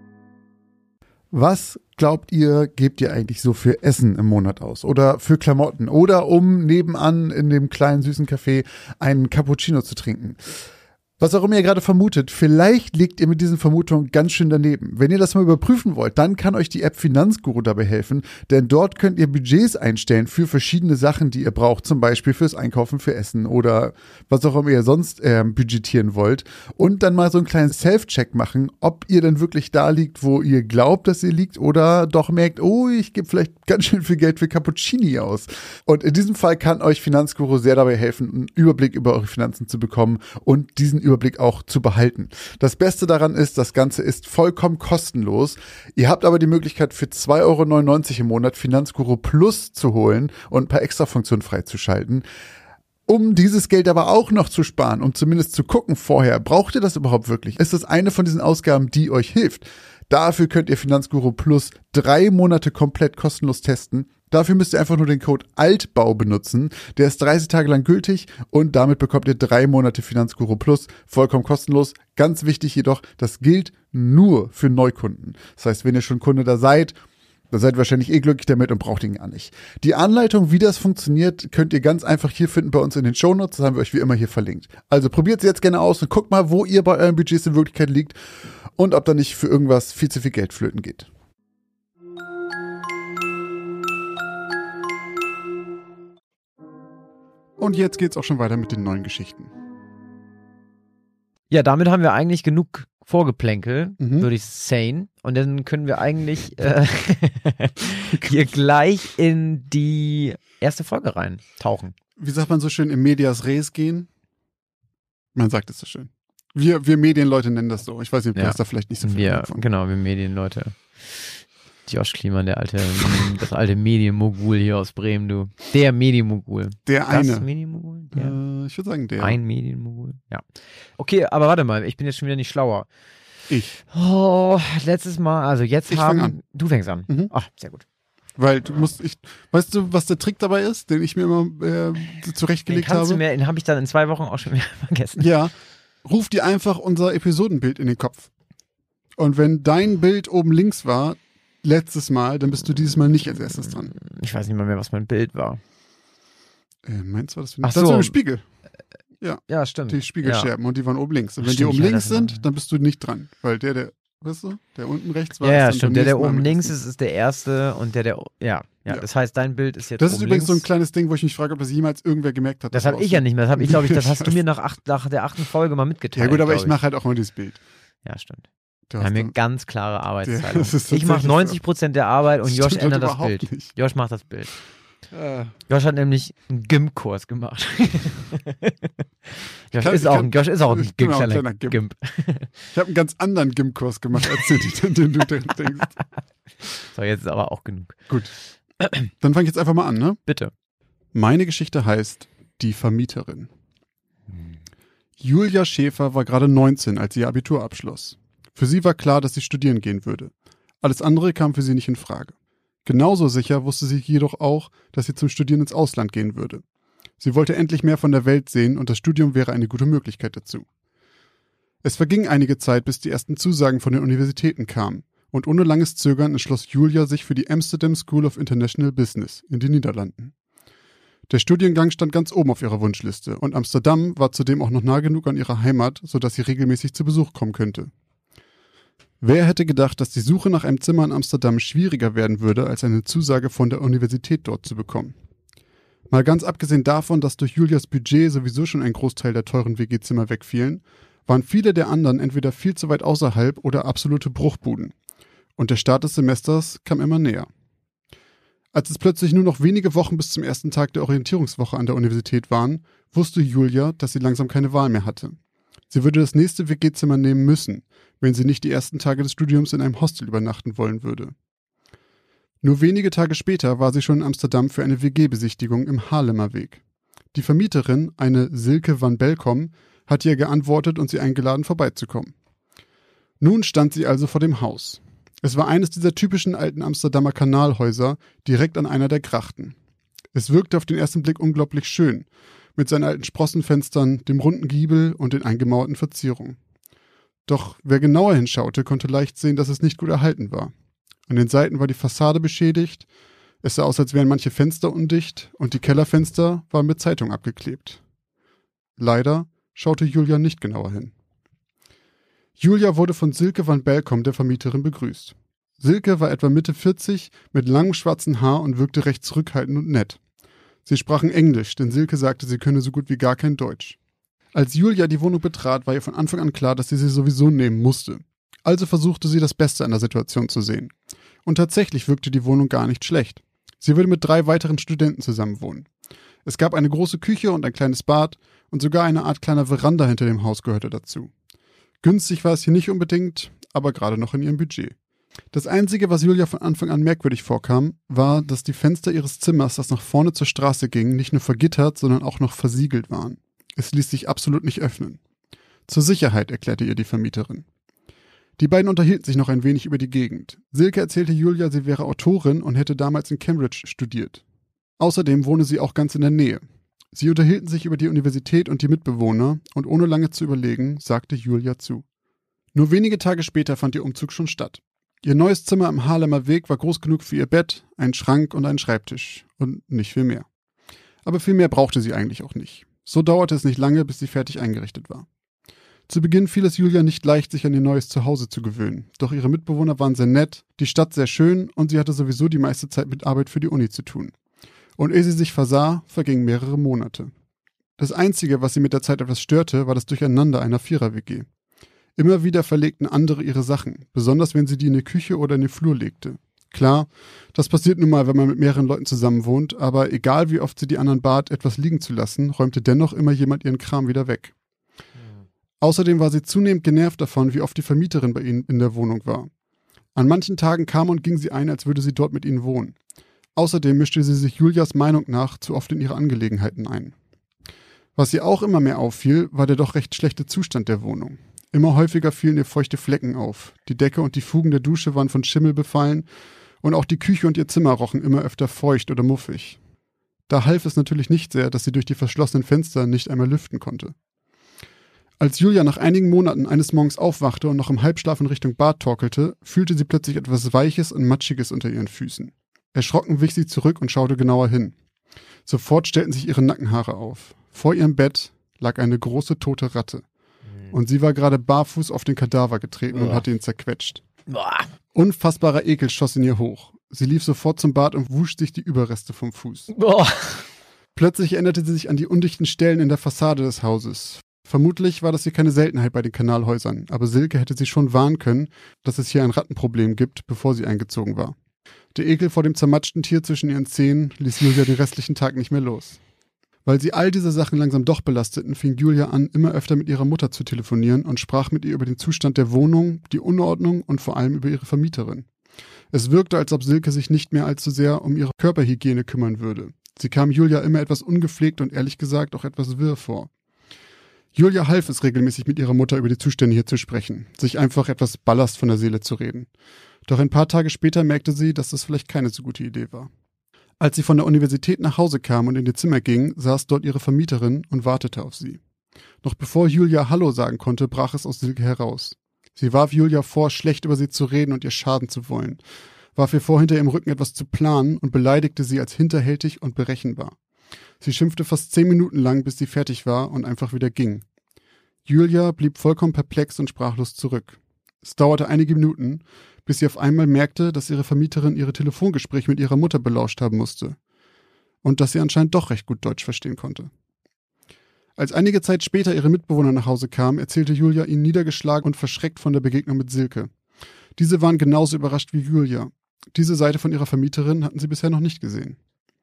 Was glaubt ihr, gebt ihr eigentlich so für Essen im Monat aus? Oder für Klamotten? Oder um nebenan in dem kleinen süßen Café einen Cappuccino zu trinken? Was auch immer ihr gerade vermutet, vielleicht liegt ihr mit diesen Vermutungen ganz schön daneben. Wenn ihr das mal überprüfen wollt, dann kann euch die App Finanzguru dabei helfen, denn dort könnt ihr Budgets einstellen für verschiedene Sachen, die ihr braucht, zum Beispiel fürs Einkaufen, für Essen oder was auch immer ihr sonst budgetieren wollt und dann mal so einen kleinen Self-Check machen, ob ihr denn wirklich da liegt, wo ihr glaubt, dass ihr liegt oder doch merkt, oh, ich gebe vielleicht ganz schön viel Geld für Cappuccini aus. Und in diesem Fall kann euch Finanzguru sehr dabei helfen, einen Überblick über eure Finanzen zu bekommen und diesen Überblick auch zu behalten. Das Beste daran ist, das Ganze ist vollkommen kostenlos. Ihr habt aber die Möglichkeit für 2,99 € im Monat Finanzguru Plus zu holen und ein paar Extrafunktionen freizuschalten. Um dieses Geld aber auch noch zu sparen, um zumindest zu gucken vorher, braucht ihr das überhaupt wirklich? Ist das eine von diesen Ausgaben, die euch hilft? Dafür könnt ihr Finanzguru Plus 3 Monate komplett kostenlos testen. Dafür müsst ihr einfach nur den Code ALTBAU benutzen. Der ist 30 Tage lang gültig und damit bekommt ihr 3 Monate Finanzguru Plus vollkommen kostenlos. Ganz wichtig jedoch, das gilt nur für Neukunden. Das heißt, wenn ihr schon Kunde da seid, dann seid ihr wahrscheinlich glücklich damit und braucht ihn gar nicht. Die Anleitung, wie das funktioniert, könnt ihr ganz einfach hier finden bei uns in den Shownotes. Das haben wir euch wie immer hier verlinkt. Also probiert es jetzt gerne aus und guckt mal, wo ihr bei euren Budgets in Wirklichkeit liegt und ob da nicht für irgendwas viel zu viel Geld flöten geht. Und jetzt geht's auch schon weiter mit den neuen Geschichten. Ja, damit haben wir eigentlich genug Vorgeplänkel, würde ich sagen. Und dann können wir eigentlich hier gleich in die erste Folge reintauchen. Wie sagt man so schön, im Medias Res gehen? Man sagt es so schön. Wir Medienleute nennen das so. Ich weiß nicht, ob das da vielleicht nicht so viel von. Genau, wir Medienleute. Josh Kliemann, das alte Medienmogul hier aus Bremen, du. Der Medienmogul. Das Medienmogul? Ich würde sagen, der. Ein Medienmogul, ja. Okay, aber warte mal, ich bin jetzt schon wieder nicht schlauer. Oh, letztes Mal, also jetzt ich fang an. Du fängst an. Ach, sehr gut. Weil weißt du, was der Trick dabei ist, den ich mir immer zurechtgelegt habe? Den habe ich dann in 2 Wochen auch schon wieder vergessen. Ja, ruf dir einfach unser Episodenbild in den Kopf. Und wenn dein Bild oben links war, letztes Mal, dann bist du dieses Mal nicht als erstes dran. Ich weiß nicht mal mehr, was mein Bild war. Meinst du, das Ach war so. im Spiegel. Ja, stimmt. Die Spiegelscherben und die waren oben links. Und wenn Stimmt, die oben links das sind, dann bist du nicht dran. Weil weißt du, der unten rechts war. Ja, ist dann stimmt. beim Der nächsten Mal oben am links ersten. ist der erste und ja. Das heißt, dein Bild ist jetzt Das ist oben übrigens links. so ein kleines Ding, wo ich mich frage, ob das jemals irgendwer gemerkt hat. Das habe ich ja nicht mehr. Das hast du mir nach der 8. Folge mal mitgeteilt. Ja gut, aber ich mache halt auch immer dieses Bild. Ja, stimmt. Wir haben hier ganz klare Arbeitsteilung. das ist Ich mache tatsächlich 90% der Arbeit und Das Josh stimmt ändert das überhaupt Bild. nicht. Josh macht das Bild. Josh hat nämlich einen Gym-Kurs gemacht. Josh ist auch ein kleiner Gimp. Ich habe einen ganz anderen Gimp-Kurs gemacht, als den du denkst. So, jetzt ist aber auch genug. Gut. Dann fange ich jetzt einfach mal an, ne? Bitte. Meine Geschichte heißt Die Vermieterin. Julia Schäfer war gerade 19, als sie ihr Abitur abschloss. Für sie war klar, dass sie studieren gehen würde. Alles andere kam für sie nicht in Frage. Genauso sicher wusste sie jedoch auch, dass sie zum Studieren ins Ausland gehen würde. Sie wollte endlich mehr von der Welt sehen und das Studium wäre eine gute Möglichkeit dazu. Es verging einige Zeit, bis die ersten Zusagen von den Universitäten kamen und ohne langes Zögern entschloss Julia sich für die Amsterdam School of International Business in den Niederlanden. Der Studiengang stand ganz oben auf ihrer Wunschliste und Amsterdam war zudem auch noch nah genug an ihrer Heimat, sodass sie regelmäßig zu Besuch kommen könnte. Wer hätte gedacht, dass die Suche nach einem Zimmer in Amsterdam schwieriger werden würde, als eine Zusage von der Universität dort zu bekommen? Mal ganz abgesehen davon, dass durch Julias Budget sowieso schon ein Großteil der teuren WG-Zimmer wegfielen, waren viele der anderen entweder viel zu weit außerhalb oder absolute Bruchbuden. Und der Start des Semesters kam immer näher. Als es plötzlich nur noch wenige Wochen bis zum ersten Tag der Orientierungswoche an der Universität waren, wusste Julia, dass sie langsam keine Wahl mehr hatte. Sie würde das nächste WG-Zimmer nehmen müssen, wenn sie nicht die ersten Tage des Studiums in einem Hostel übernachten wollen würde. Nur wenige Tage später war sie schon in Amsterdam für eine WG-Besichtigung im Haarlemmer Weg. Die Vermieterin, eine Silke van Belkom, hatte ihr geantwortet und sie eingeladen, vorbeizukommen. Nun stand sie also vor dem Haus. Es war eines dieser typischen alten Amsterdamer Kanalhäuser, direkt an einer der Grachten. Es wirkte auf den ersten Blick unglaublich schön, mit seinen alten Sprossenfenstern, dem runden Giebel und den eingemauerten Verzierungen. Doch wer genauer hinschaute, konnte leicht sehen, dass es nicht gut erhalten war. An den Seiten war die Fassade beschädigt, es sah aus, als wären manche Fenster undicht und die Kellerfenster waren mit Zeitung abgeklebt. Leider schaute Julia nicht genauer hin. Julia wurde von Silke van Belkom, der Vermieterin, begrüßt. Silke war etwa Mitte 40, mit langem schwarzen Haar und wirkte recht zurückhaltend und nett. Sie sprachen Englisch, denn Silke sagte, sie könne so gut wie gar kein Deutsch. Als Julia die Wohnung betrat, war ihr von Anfang an klar, dass sie sowieso nehmen musste. Also versuchte sie, das Beste an der Situation zu sehen. Und tatsächlich wirkte die Wohnung gar nicht schlecht. Sie würde mit 3 weiteren Studenten zusammenwohnen. Es gab eine große Küche und ein kleines Bad und sogar eine Art kleiner Veranda hinter dem Haus gehörte dazu. Günstig war es hier nicht unbedingt, aber gerade noch in ihrem Budget. Das Einzige, was Julia von Anfang an merkwürdig vorkam, war, dass die Fenster ihres Zimmers, das nach vorne zur Straße ging, nicht nur vergittert, sondern auch noch versiegelt waren. Es ließ sich absolut nicht öffnen. Zur Sicherheit, erklärte ihr die Vermieterin. Die beiden unterhielten sich noch ein wenig über die Gegend. Silke erzählte Julia, sie wäre Autorin und hätte damals in Cambridge studiert. Außerdem wohne sie auch ganz in der Nähe. Sie unterhielten sich über die Universität und die Mitbewohner und ohne lange zu überlegen, sagte Julia zu. Nur wenige Tage später fand ihr Umzug schon statt. Ihr neues Zimmer am Haarlemmer Weg war groß genug für ihr Bett, einen Schrank und einen Schreibtisch und nicht viel mehr. Aber viel mehr brauchte sie eigentlich auch nicht. So dauerte es nicht lange, bis sie fertig eingerichtet war. Zu Beginn fiel es Julia nicht leicht, sich an ihr neues Zuhause zu gewöhnen. Doch ihre Mitbewohner waren sehr nett, die Stadt sehr schön und sie hatte sowieso die meiste Zeit mit Arbeit für die Uni zu tun. Und ehe sie sich versah, vergingen mehrere Monate. Das Einzige, was sie mit der Zeit etwas störte, war das Durcheinander einer 4er-WG. Immer wieder verlegten andere ihre Sachen, besonders wenn sie die in die Küche oder in den Flur legte. Klar, das passiert nun mal, wenn man mit mehreren Leuten zusammen wohnt, aber egal wie oft sie die anderen bat, etwas liegen zu lassen, räumte dennoch immer jemand ihren Kram wieder weg. Außerdem war sie zunehmend genervt davon, wie oft die Vermieterin bei ihnen in der Wohnung war. An manchen Tagen kam und ging sie ein, als würde sie dort mit ihnen wohnen. Außerdem mischte sie sich Julias Meinung nach zu oft in ihre Angelegenheiten ein. Was ihr auch immer mehr auffiel, war der doch recht schlechte Zustand der Wohnung. Immer häufiger fielen ihr feuchte Flecken auf. Die Decke und die Fugen der Dusche waren von Schimmel befallen und auch die Küche und ihr Zimmer rochen immer öfter feucht oder muffig. Da half es natürlich nicht sehr, dass sie durch die verschlossenen Fenster nicht einmal lüften konnte. Als Julia nach einigen Monaten eines Morgens aufwachte und noch im Halbschlaf in Richtung Bad torkelte, fühlte sie plötzlich etwas Weiches und Matschiges unter ihren Füßen. Erschrocken wich sie zurück und schaute genauer hin. Sofort stellten sich ihre Nackenhaare auf. Vor ihrem Bett lag eine große tote Ratte. Und sie war gerade barfuß auf den Kadaver getreten und hatte ihn zerquetscht. Unfassbarer Ekel schoss in ihr hoch. Sie lief sofort zum Bad und wusch sich die Überreste vom Fuß. Plötzlich erinnerte sie sich an die undichten Stellen in der Fassade des Hauses. Vermutlich war das hier keine Seltenheit bei den Kanalhäusern, aber Silke hätte sie schon warnen können, dass es hier ein Rattenproblem gibt, bevor sie eingezogen war. Der Ekel vor dem zermatschten Tier zwischen ihren Zähnen ließ Julia den restlichen Tag nicht mehr los. Weil sie all diese Sachen langsam doch belasteten, fing Julia an, immer öfter mit ihrer Mutter zu telefonieren und sprach mit ihr über den Zustand der Wohnung, die Unordnung und vor allem über ihre Vermieterin. Es wirkte, als ob Silke sich nicht mehr allzu sehr um ihre Körperhygiene kümmern würde. Sie kam Julia immer etwas ungepflegt und ehrlich gesagt auch etwas wirr vor. Julia half es regelmäßig, mit ihrer Mutter über die Zustände hier zu sprechen, sich einfach etwas Ballast von der Seele zu reden. Doch ein paar Tage später merkte sie, dass das vielleicht keine so gute Idee war. Als sie von der Universität nach Hause kam und in ihr Zimmer ging, saß dort ihre Vermieterin und wartete auf sie. Noch bevor Julia Hallo sagen konnte, brach es aus Silke heraus. Sie warf Julia vor, schlecht über sie zu reden und ihr schaden zu wollen, warf ihr vor, hinter ihrem Rücken etwas zu planen und beleidigte sie als hinterhältig und berechenbar. Sie schimpfte fast 10 Minuten lang, bis sie fertig war und einfach wieder ging. Julia blieb vollkommen perplex und sprachlos zurück. Es dauerte einige Minuten, bis sie auf einmal merkte, dass ihre Vermieterin ihre Telefongespräche mit ihrer Mutter belauscht haben musste und dass sie anscheinend doch recht gut Deutsch verstehen konnte. Als einige Zeit später ihre Mitbewohner nach Hause kamen, erzählte Julia ihnen niedergeschlagen und verschreckt von der Begegnung mit Silke. Diese waren genauso überrascht wie Julia. Diese Seite von ihrer Vermieterin hatten sie bisher noch nicht gesehen.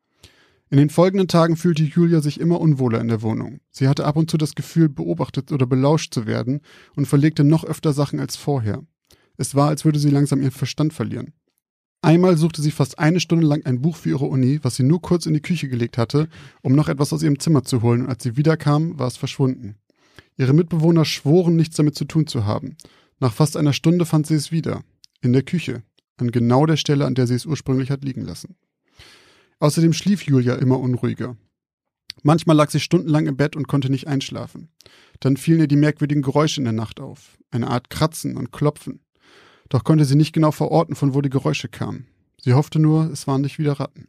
In den folgenden Tagen fühlte Julia sich immer unwohler in der Wohnung. Sie hatte ab und zu das Gefühl, beobachtet oder belauscht zu werden und verlegte noch öfter Sachen als vorher. Es war, als würde sie langsam ihren Verstand verlieren. Einmal suchte sie fast 1 Stunde lang ein Buch für ihre Uni, was sie nur kurz in die Küche gelegt hatte, um noch etwas aus ihrem Zimmer zu holen, und als sie wiederkam, war es verschwunden. Ihre Mitbewohner schworen, nichts damit zu tun zu haben. Nach fast einer Stunde fand sie es wieder. In der Küche. An genau der Stelle, an der sie es ursprünglich hat liegen lassen. Außerdem schlief Julia immer unruhiger. Manchmal lag sie stundenlang im Bett und konnte nicht einschlafen. Dann fielen ihr die merkwürdigen Geräusche in der Nacht auf. Eine Art Kratzen und Klopfen. Doch konnte sie nicht genau verorten, von wo die Geräusche kamen. Sie hoffte nur, es waren nicht wieder Ratten.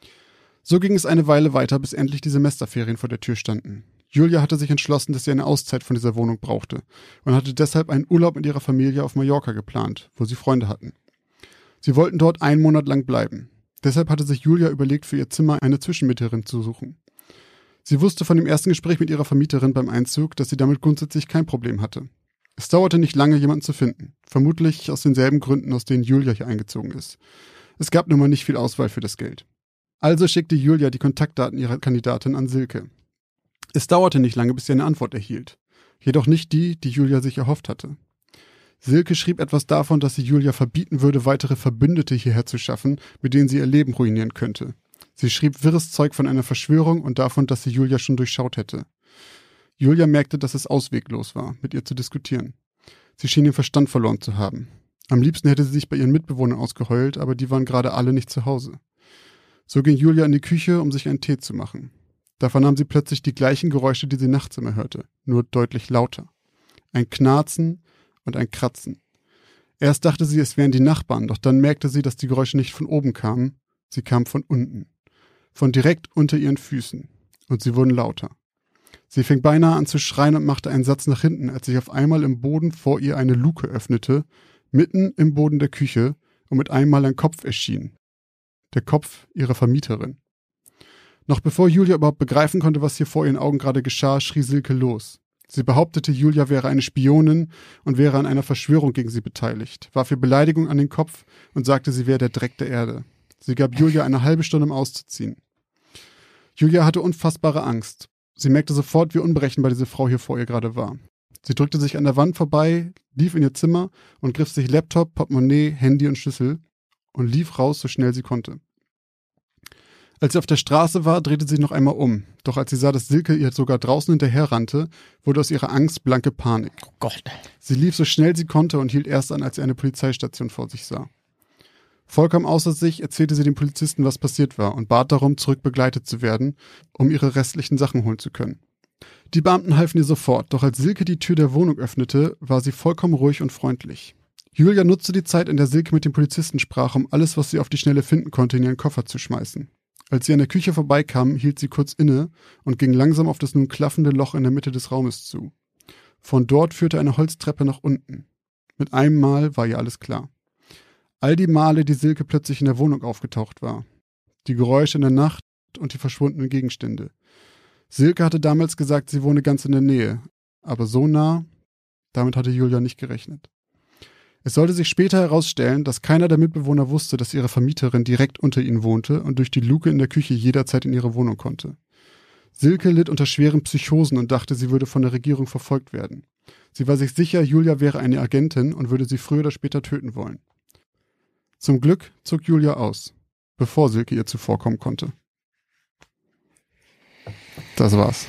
So ging es eine Weile weiter, bis endlich die Semesterferien vor der Tür standen. Julia hatte sich entschlossen, dass sie eine Auszeit von dieser Wohnung brauchte und hatte deshalb einen Urlaub mit ihrer Familie auf Mallorca geplant, wo sie Freunde hatten. Sie wollten dort 1 Monat lang bleiben. Deshalb hatte sich Julia überlegt, für ihr Zimmer eine Zwischenmieterin zu suchen. Sie wusste von dem ersten Gespräch mit ihrer Vermieterin beim Einzug, dass sie damit grundsätzlich kein Problem hatte. Es dauerte nicht lange, jemanden zu finden. Vermutlich aus denselben Gründen, aus denen Julia hier eingezogen ist. Es gab nun mal nicht viel Auswahl für das Geld. Also schickte Julia die Kontaktdaten ihrer Kandidatin an Silke. Es dauerte nicht lange, bis sie eine Antwort erhielt. Jedoch nicht die, die Julia sich erhofft hatte. Silke schrieb etwas davon, dass sie Julia verbieten würde, weitere Verbündete hierher zu schaffen, mit denen sie ihr Leben ruinieren könnte. Sie schrieb wirres Zeug von einer Verschwörung und davon, dass sie Julia schon durchschaut hätte. Julia merkte, dass es ausweglos war, mit ihr zu diskutieren. Sie schien den Verstand verloren zu haben. Am liebsten hätte sie sich bei ihren Mitbewohnern ausgeheult, aber die waren gerade alle nicht zu Hause. So ging Julia in die Küche, um sich einen Tee zu machen. Da vernahm sie plötzlich die gleichen Geräusche, die sie nachts immer hörte, nur deutlich lauter. Ein Knarzen und ein Kratzen. Erst dachte sie, es wären die Nachbarn, doch dann merkte sie, dass die Geräusche nicht von oben kamen, sie kamen von unten. Von direkt unter ihren Füßen. Und sie wurden lauter. Sie fing beinahe an zu schreien und machte einen Satz nach hinten, als sich auf einmal im Boden vor ihr eine Luke öffnete, mitten im Boden der Küche, und mit einmal ein Kopf erschien. Der Kopf ihrer Vermieterin. Noch bevor Julia überhaupt begreifen konnte, was hier vor ihren Augen gerade geschah, schrie Silke los. Sie behauptete, Julia wäre eine Spionin und wäre an einer Verschwörung gegen sie beteiligt, warf ihr Beleidigung an den Kopf und sagte, sie wäre der Dreck der Erde. Sie gab Julia eine halbe Stunde, um auszuziehen. Julia hatte unfassbare Angst. Sie merkte sofort, wie unberechenbar diese Frau hier vor ihr gerade war. Sie drückte sich an der Wand vorbei, lief in ihr Zimmer und griff sich Laptop, Portemonnaie, Handy und Schlüssel und lief raus, so schnell sie konnte. Als sie auf der Straße war, drehte sie sich noch einmal um. Doch als sie sah, dass Silke ihr sogar draußen hinterherrannte, wurde aus ihrer Angst blanke Panik. Oh Gott. Sie lief so schnell sie konnte und hielt erst an, als sie eine Polizeistation vor sich sah. Vollkommen außer sich erzählte sie dem Polizisten, was passiert war und bat darum, zurück begleitet zu werden, um ihre restlichen Sachen holen zu können. Die Beamten halfen ihr sofort, doch als Silke die Tür der Wohnung öffnete, war sie vollkommen ruhig und freundlich. Julia nutzte die Zeit, in der Silke mit dem Polizisten sprach, um alles, was sie auf die Schnelle finden konnte, in ihren Koffer zu schmeißen. Als sie an der Küche vorbeikam, hielt sie kurz inne und ging langsam auf das nun klaffende Loch in der Mitte des Raumes zu. Von dort führte eine Holztreppe nach unten. Mit einem Mal war ihr alles klar. All die Male, die Silke plötzlich in der Wohnung aufgetaucht war. Die Geräusche in der Nacht und die verschwundenen Gegenstände. Silke hatte damals gesagt, sie wohne ganz in der Nähe. Aber so nah, damit hatte Julia nicht gerechnet. Es sollte sich später herausstellen, dass keiner der Mitbewohner wusste, dass ihre Vermieterin direkt unter ihnen wohnte und durch die Luke in der Küche jederzeit in ihre Wohnung konnte. Silke litt unter schweren Psychosen und dachte, sie würde von der Regierung verfolgt werden. Sie war sich sicher, Julia wäre eine Agentin und würde sie früher oder später töten wollen. Zum Glück zog Julia aus, bevor Silke ihr zuvorkommen konnte. Das war's.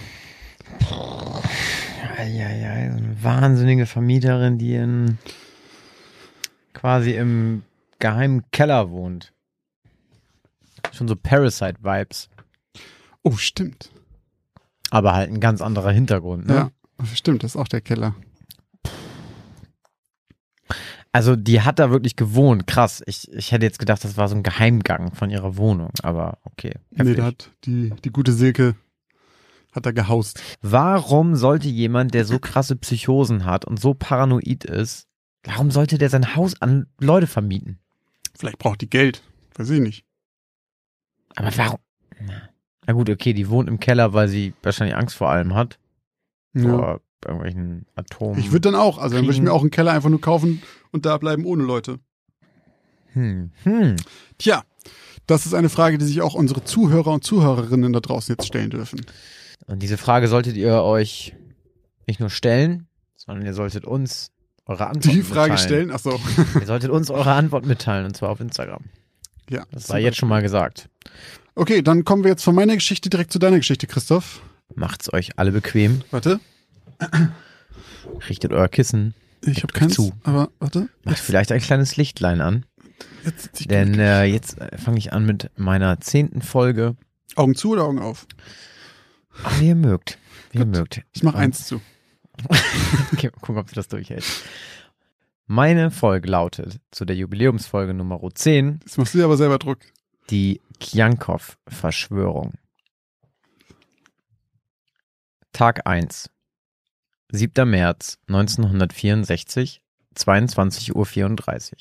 Eieiei, so eine wahnsinnige Vermieterin, die quasi im geheimen Keller wohnt. Schon so Parasite-Vibes. Oh, stimmt. Aber halt ein ganz anderer Hintergrund, ne? Ja, stimmt, das ist auch der Keller. Also die hat da wirklich gewohnt, krass. Ich hätte jetzt gedacht, das war so ein Geheimgang von ihrer Wohnung, aber okay. Heftig. Nee, da hat die gute Silke hat da gehaust. Warum sollte jemand, der so krasse Psychosen hat und so paranoid ist, warum sollte der sein Haus an Leute vermieten? Vielleicht braucht die Geld, weiß ich nicht. Aber warum? Na gut, okay, die wohnt im Keller, weil sie wahrscheinlich Angst vor allem hat. Vor irgendwelchen Atomen. Ich würde dann auch, also dann würde ich mir auch einen Keller einfach nur kaufen und da bleiben ohne Leute. Tja, das ist eine Frage, die sich auch unsere Zuhörer und Zuhörerinnen da draußen jetzt stellen dürfen. Und diese Frage solltet ihr euch nicht nur stellen, sondern ihr solltet uns eure Antwort mitteilen. Die Frage stellen? Achso. Ihr solltet uns eure Antwort mitteilen, und zwar auf Instagram. Ja. Das sei jetzt schon mal gesagt. Okay, dann kommen wir jetzt von meiner Geschichte direkt zu deiner Geschichte, Christoph. Macht's euch alle bequem. Warte. Richtet euer Kissen. Ich habe keins, zu. aber warte. Macht vielleicht ein kleines Lichtlein an. Denn jetzt fange ich an mit meiner 10. Folge. Augen zu oder Augen auf? Ach, wie ihr mögt. Wie ihr mögt. Ich mache eins zu. Okay, mal gucken, ob du das durchhältst. Meine Folge lautet zu der Jubiläumsfolge Nummer 10. Jetzt machst du dir aber selber Druck. Die Kjankov-Verschwörung. Tag 1. 7. März 1964, 22:34 Uhr.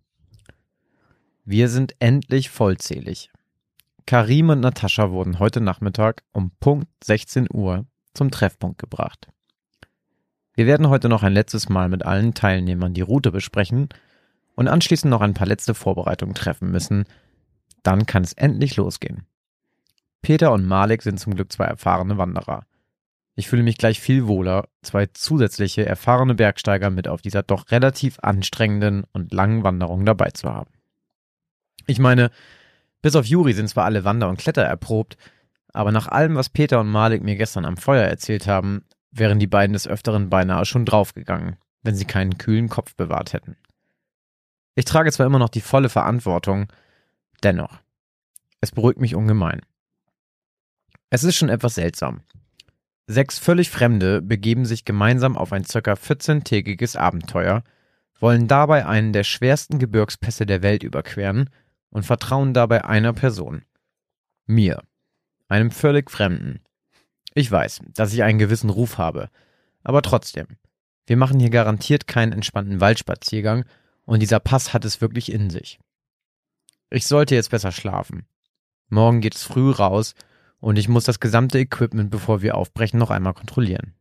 Wir sind endlich vollzählig. Karim und Natascha wurden heute Nachmittag um Punkt 16 Uhr zum Treffpunkt gebracht. Wir werden heute noch ein letztes Mal mit allen Teilnehmern die Route besprechen und anschließend noch ein paar letzte Vorbereitungen treffen müssen. Dann kann es endlich losgehen. Peter und Malik sind zum Glück 2 erfahrene Wanderer. Ich fühle mich gleich viel wohler, 2 zusätzliche erfahrene Bergsteiger mit auf dieser doch relativ anstrengenden und langen Wanderung dabei zu haben. Ich meine, bis auf Juri sind zwar alle Wander- und Kletter erprobt, aber nach allem, was Peter und Malik mir gestern am Feuer erzählt haben, wären die beiden des Öfteren beinahe schon draufgegangen, wenn sie keinen kühlen Kopf bewahrt hätten. Ich trage zwar immer noch die volle Verantwortung, dennoch, es beruhigt mich ungemein. Es ist schon etwas seltsam. 6 völlig Fremde begeben sich gemeinsam auf ein ca. 14-tägiges Abenteuer, wollen dabei einen der schwersten Gebirgspässe der Welt überqueren und vertrauen dabei einer Person. Mir. Einem völlig Fremden. Ich weiß, dass ich einen gewissen Ruf habe, aber trotzdem. Wir machen hier garantiert keinen entspannten Waldspaziergang und dieser Pass hat es wirklich in sich. Ich sollte jetzt besser schlafen. Morgen geht es früh raus und ich muss das gesamte Equipment, bevor wir aufbrechen, noch einmal kontrollieren.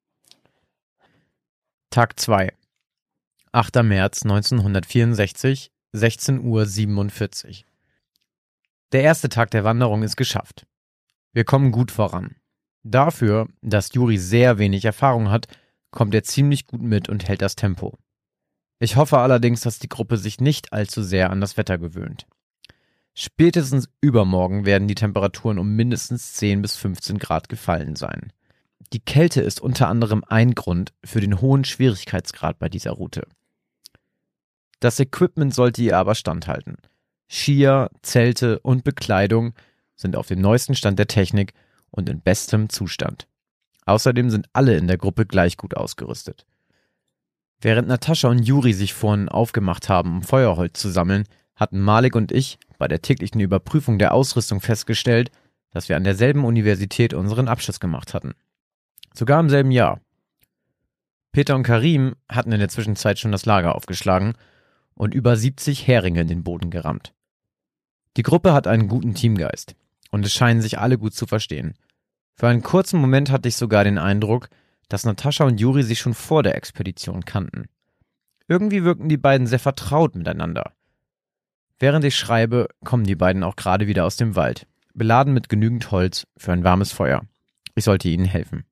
Tag 2. 8. März 1964, 16:47 Uhr. Der erste Tag der Wanderung ist geschafft. Wir kommen gut voran. Dafür, dass Juri sehr wenig Erfahrung hat, kommt er ziemlich gut mit und hält das Tempo. Ich hoffe allerdings, dass die Gruppe sich nicht allzu sehr an das Wetter gewöhnt. Spätestens übermorgen werden die Temperaturen um mindestens 10 bis 15 Grad gefallen sein. Die Kälte ist unter anderem ein Grund für den hohen Schwierigkeitsgrad bei dieser Route. Das Equipment sollte ihr aber standhalten. Skier, Zelte und Bekleidung sind auf dem neuesten Stand der Technik und in bestem Zustand. Außerdem sind alle in der Gruppe gleich gut ausgerüstet. Während Natascha und Juri sich vorhin aufgemacht haben, um Feuerholz zu sammeln, hatten Malik und ich bei der täglichen Überprüfung der Ausrüstung festgestellt, dass wir an derselben Universität unseren Abschluss gemacht hatten. Sogar im selben Jahr. Peter und Karim hatten in der Zwischenzeit schon das Lager aufgeschlagen und über 70 Heringe in den Boden gerammt. Die Gruppe hat einen guten Teamgeist und es scheinen sich alle gut zu verstehen. Für einen kurzen Moment hatte ich sogar den Eindruck, dass Natascha und Juri sich schon vor der Expedition kannten. Irgendwie wirkten die beiden sehr vertraut miteinander. Während ich schreibe, kommen die beiden auch gerade wieder aus dem Wald, beladen mit genügend Holz für ein warmes Feuer. Ich sollte ihnen helfen.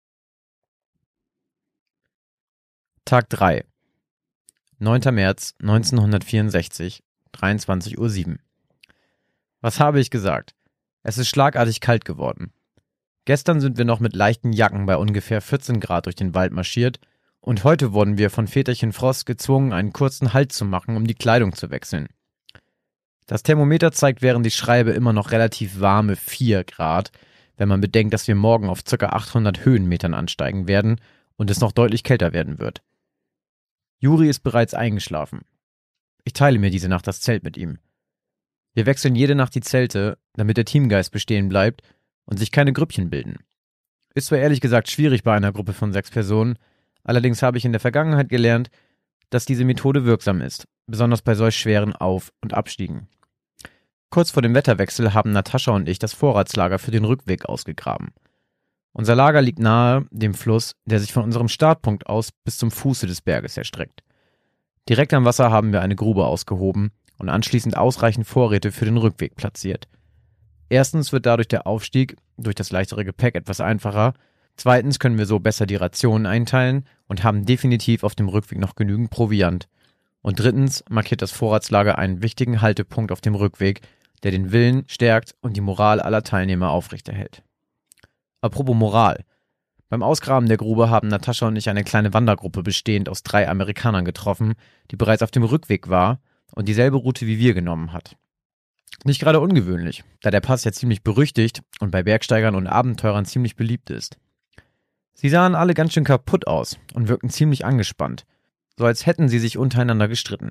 Tag 3. 9. März 1964, 23:07 Uhr. Was habe ich gesagt? Es ist schlagartig kalt geworden. Gestern sind wir noch mit leichten Jacken bei ungefähr 14 Grad durch den Wald marschiert und heute wurden wir von Väterchen Frost gezwungen, einen kurzen Halt zu machen, um die Kleidung zu wechseln. Das Thermometer zeigt, während ich schreibe, immer noch relativ warme 4 Grad, wenn man bedenkt, dass wir morgen auf ca. 800 Höhenmetern ansteigen werden und es noch deutlich kälter werden wird. Juri ist bereits eingeschlafen. Ich teile mir diese Nacht das Zelt mit ihm. Wir wechseln jede Nacht die Zelte, damit der Teamgeist bestehen bleibt und sich keine Grüppchen bilden. Ist zwar ehrlich gesagt schwierig bei einer Gruppe von 6 Personen, allerdings habe ich in der Vergangenheit gelernt, dass diese Methode wirksam ist, besonders bei solch schweren Auf- und Abstiegen. Kurz vor dem Wetterwechsel haben Natascha und ich das Vorratslager für den Rückweg ausgegraben. Unser Lager liegt nahe dem Fluss, der sich von unserem Startpunkt aus bis zum Fuße des Berges erstreckt. Direkt am Wasser haben wir eine Grube ausgehoben und anschließend ausreichend Vorräte für den Rückweg platziert. Erstens wird dadurch der Aufstieg durch das leichtere Gepäck etwas einfacher. Zweitens können wir so besser die Rationen einteilen und haben definitiv auf dem Rückweg noch genügend Proviant. Und drittens markiert das Vorratslager einen wichtigen Haltepunkt auf dem Rückweg, der den Willen stärkt und die Moral aller Teilnehmer aufrechterhält. Apropos Moral. Beim Ausgraben der Grube haben Natascha und ich eine kleine Wandergruppe bestehend aus 3 Amerikanern getroffen, die bereits auf dem Rückweg war und dieselbe Route wie wir genommen hat. Nicht gerade ungewöhnlich, da der Pass ja ziemlich berüchtigt und bei Bergsteigern und Abenteurern ziemlich beliebt ist. Sie sahen alle ganz schön kaputt aus und wirkten ziemlich angespannt, so als hätten sie sich untereinander gestritten.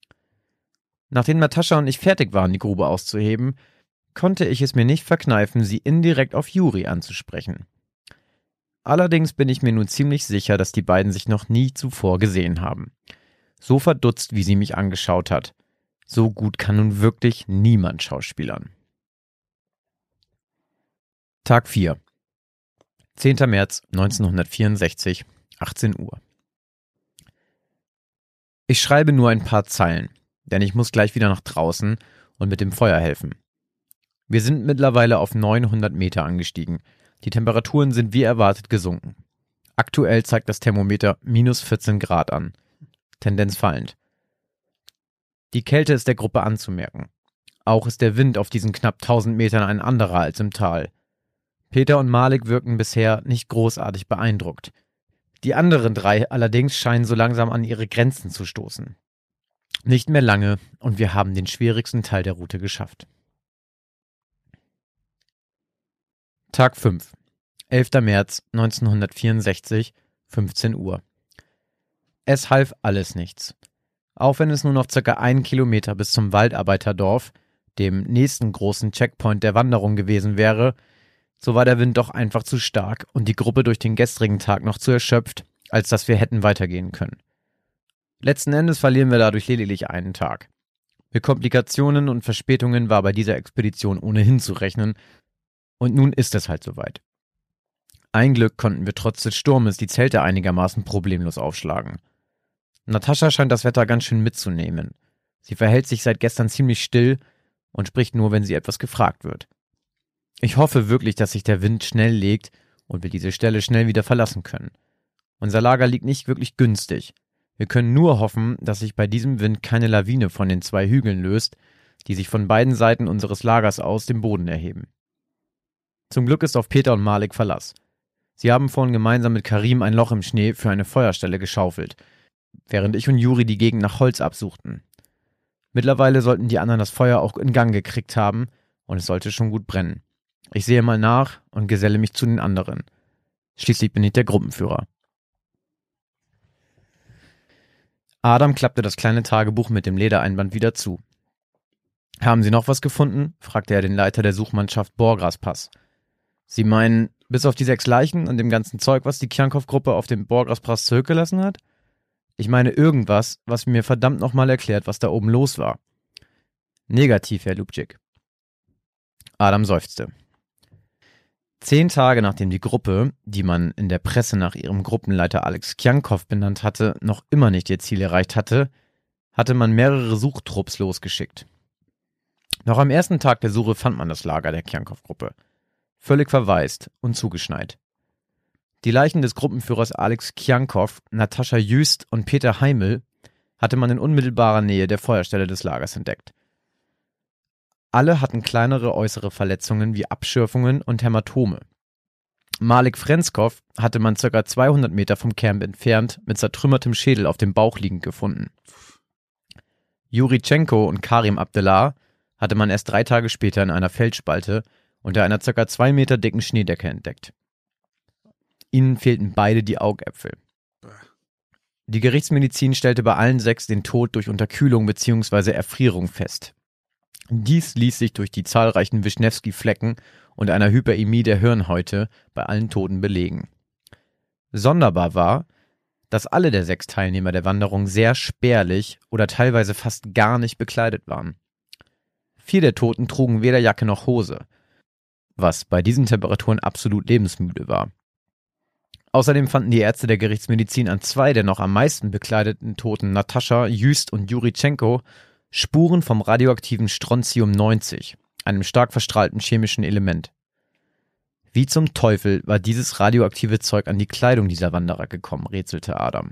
Nachdem Natascha und ich fertig waren, die Grube auszuheben, konnte ich es mir nicht verkneifen, sie indirekt auf Juri anzusprechen. Allerdings bin ich mir nun ziemlich sicher, dass die beiden sich noch nie zuvor gesehen haben. So verdutzt, wie sie mich angeschaut hat. So gut kann nun wirklich niemand schauspielern. Tag 4. 10. März 1964, 18 Uhr. Ich schreibe nur ein paar Zeilen, denn ich muss gleich wieder nach draußen und mit dem Feuer helfen. Wir sind mittlerweile auf 900 Meter angestiegen. Die Temperaturen sind wie erwartet gesunken. Aktuell zeigt das Thermometer minus 14 Grad an. Tendenz fallend. Die Kälte ist der Gruppe anzumerken. Auch ist der Wind auf diesen knapp 1000 Metern ein anderer als im Tal. Peter und Malik wirken bisher nicht großartig beeindruckt. Die anderen 3 allerdings scheinen so langsam an ihre Grenzen zu stoßen. Nicht mehr lange und wir haben den schwierigsten Teil der Route geschafft. Tag 5. 11. März 1964, 15 Uhr. Es half alles nichts. Auch wenn es nur noch ca. 1 Kilometer bis zum Waldarbeiterdorf, dem nächsten großen Checkpoint der Wanderung gewesen wäre, so war der Wind doch einfach zu stark und die Gruppe durch den gestrigen Tag noch zu erschöpft, als dass wir hätten weitergehen können. Letzten Endes verlieren wir dadurch lediglich einen Tag. Mit Komplikationen und Verspätungen war bei dieser Expedition ohnehin zu rechnen und nun ist es halt soweit. Ein Glück konnten wir trotz des Sturmes die Zelte einigermaßen problemlos aufschlagen. Natascha scheint das Wetter ganz schön mitzunehmen. Sie verhält sich seit gestern ziemlich still und spricht nur, wenn sie etwas gefragt wird. Ich hoffe wirklich, dass sich der Wind schnell legt und wir diese Stelle schnell wieder verlassen können. Unser Lager liegt nicht wirklich günstig. Wir können nur hoffen, dass sich bei diesem Wind keine Lawine von den 2 Hügeln löst, die sich von beiden Seiten unseres Lagers aus dem Boden erheben. Zum Glück ist auf Peter und Malik Verlass. Sie haben vorhin gemeinsam mit Karim ein Loch im Schnee für eine Feuerstelle geschaufelt, während ich und Juri die Gegend nach Holz absuchten. Mittlerweile sollten die anderen das Feuer auch in Gang gekriegt haben und es sollte schon gut brennen. Ich sehe mal nach und geselle mich zu den anderen. Schließlich bin ich der Gruppenführer. Adam klappte das kleine Tagebuch mit dem Ledereinband wieder zu. »Haben Sie noch was gefunden?« fragte er den Leiter der Suchmannschaft Borgraspass. »Sie meinen, bis auf die 6 Leichen und dem ganzen Zeug, was die Kjankow-Gruppe auf dem Borgraspass zurückgelassen hat? Ich meine irgendwas, was mir verdammt nochmal erklärt, was da oben los war.« »Negativ, Herr Lubczyk.« Adam seufzte. 10 Tage nachdem die Gruppe, die man in der Presse nach ihrem Gruppenleiter Alex Kjankow benannt hatte, noch immer nicht ihr Ziel erreicht hatte, hatte man mehrere Suchtrupps losgeschickt. Noch am ersten Tag der Suche fand man das Lager der Kjankow-Gruppe. völlig verwaist und zugeschneit. Die Leichen des Gruppenführers Alex Kjankov, Natascha Jüst und Peter Heimel hatte man in unmittelbarer Nähe der Feuerstelle des Lagers entdeckt. Alle hatten kleinere äußere Verletzungen wie Abschürfungen und Hämatome. Malik Frenskov hatte man ca. 200 Meter vom Camp entfernt mit zertrümmertem Schädel auf dem Bauch liegend gefunden. Jurichenko und Karim Abdellah hatte man erst 3 Tage später in einer Felsspalte unter einer ca. 2 Meter dicken Schneedecke entdeckt. Ihnen fehlten beide die Augäpfel. Die Gerichtsmedizin stellte bei allen 6 den Tod durch Unterkühlung bzw. Erfrierung fest. Dies ließ sich durch die zahlreichen Wischnewski-Flecken und einer Hyperämie der Hirnhäute bei allen Toten belegen. Sonderbar war, dass alle der 6 Teilnehmer der Wanderung sehr spärlich oder teilweise fast gar nicht bekleidet waren. 4 der Toten trugen weder Jacke noch Hose, was bei diesen Temperaturen absolut lebensmüde war. Außerdem fanden die Ärzte der Gerichtsmedizin an 2 der noch am meisten bekleideten Toten, Natascha Jüst und Jurichenko, Spuren vom radioaktiven Strontium-90, einem stark verstrahlten chemischen Element. Wie zum Teufel war dieses radioaktive Zeug an die Kleidung dieser Wanderer gekommen, rätselte Adam.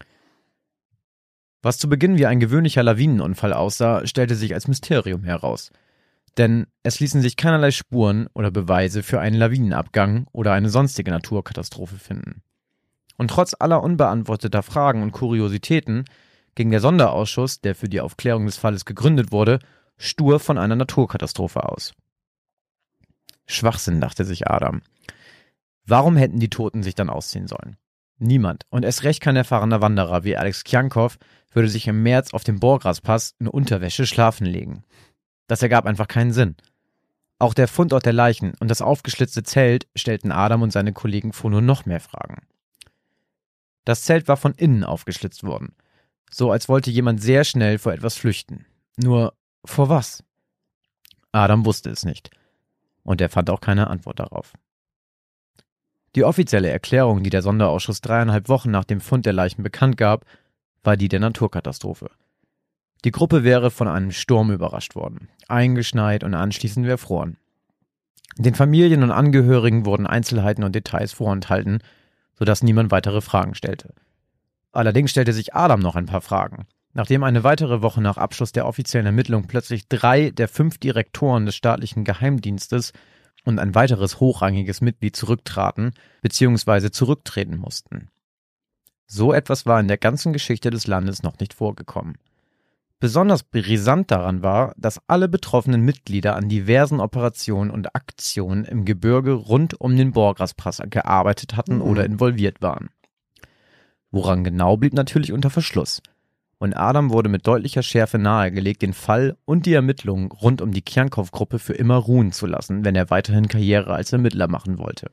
Was zu Beginn wie ein gewöhnlicher Lawinenunfall aussah, stellte sich als Mysterium heraus. Denn es ließen sich keinerlei Spuren oder Beweise für einen Lawinenabgang oder eine sonstige Naturkatastrophe finden. Und trotz aller unbeantworteter Fragen und Kuriositäten ging der Sonderausschuss, der für die Aufklärung des Falles gegründet wurde, stur von einer Naturkatastrophe aus. Schwachsinn, dachte sich Adam. Warum hätten die Toten sich dann ausziehen sollen? Niemand, und erst recht kein erfahrener Wanderer wie Alex Kjankov, würde sich im März auf dem Borgraspass in Unterwäsche schlafen legen. Das ergab einfach keinen Sinn. Auch der Fundort der Leichen und das aufgeschlitzte Zelt stellten Adam und seine Kollegen vor nur noch mehr Fragen. Das Zelt war von innen aufgeschlitzt worden, so als wollte jemand sehr schnell vor etwas flüchten. Nur vor was? Adam wusste es nicht. Und er fand auch keine Antwort darauf. Die offizielle Erklärung, die der Sonderausschuss 3,5 Wochen nach dem Fund der Leichen bekannt gab, war die der Naturkatastrophe. Die Gruppe wäre von einem Sturm überrascht worden, eingeschneit und anschließend erfroren. Den Familien und Angehörigen wurden Einzelheiten und Details vorenthalten, sodass niemand weitere Fragen stellte. Allerdings stellte sich Adam noch ein paar Fragen. Nachdem eine weitere Woche nach Abschluss der offiziellen Ermittlung plötzlich 3 der 5 Direktoren des staatlichen Geheimdienstes und ein weiteres hochrangiges Mitglied zurücktraten bzw. zurücktreten mussten. So etwas war in der ganzen Geschichte des Landes noch nicht vorgekommen. Besonders brisant daran war, dass alle betroffenen Mitglieder an diversen Operationen und Aktionen im Gebirge rund um den Borgraspass gearbeitet hatten oder involviert waren. Woran genau blieb natürlich unter Verschluss. Und Adam wurde mit deutlicher Schärfe nahegelegt, den Fall und die Ermittlungen rund um die Kjankov-Gruppe für immer ruhen zu lassen, wenn er weiterhin Karriere als Ermittler machen wollte.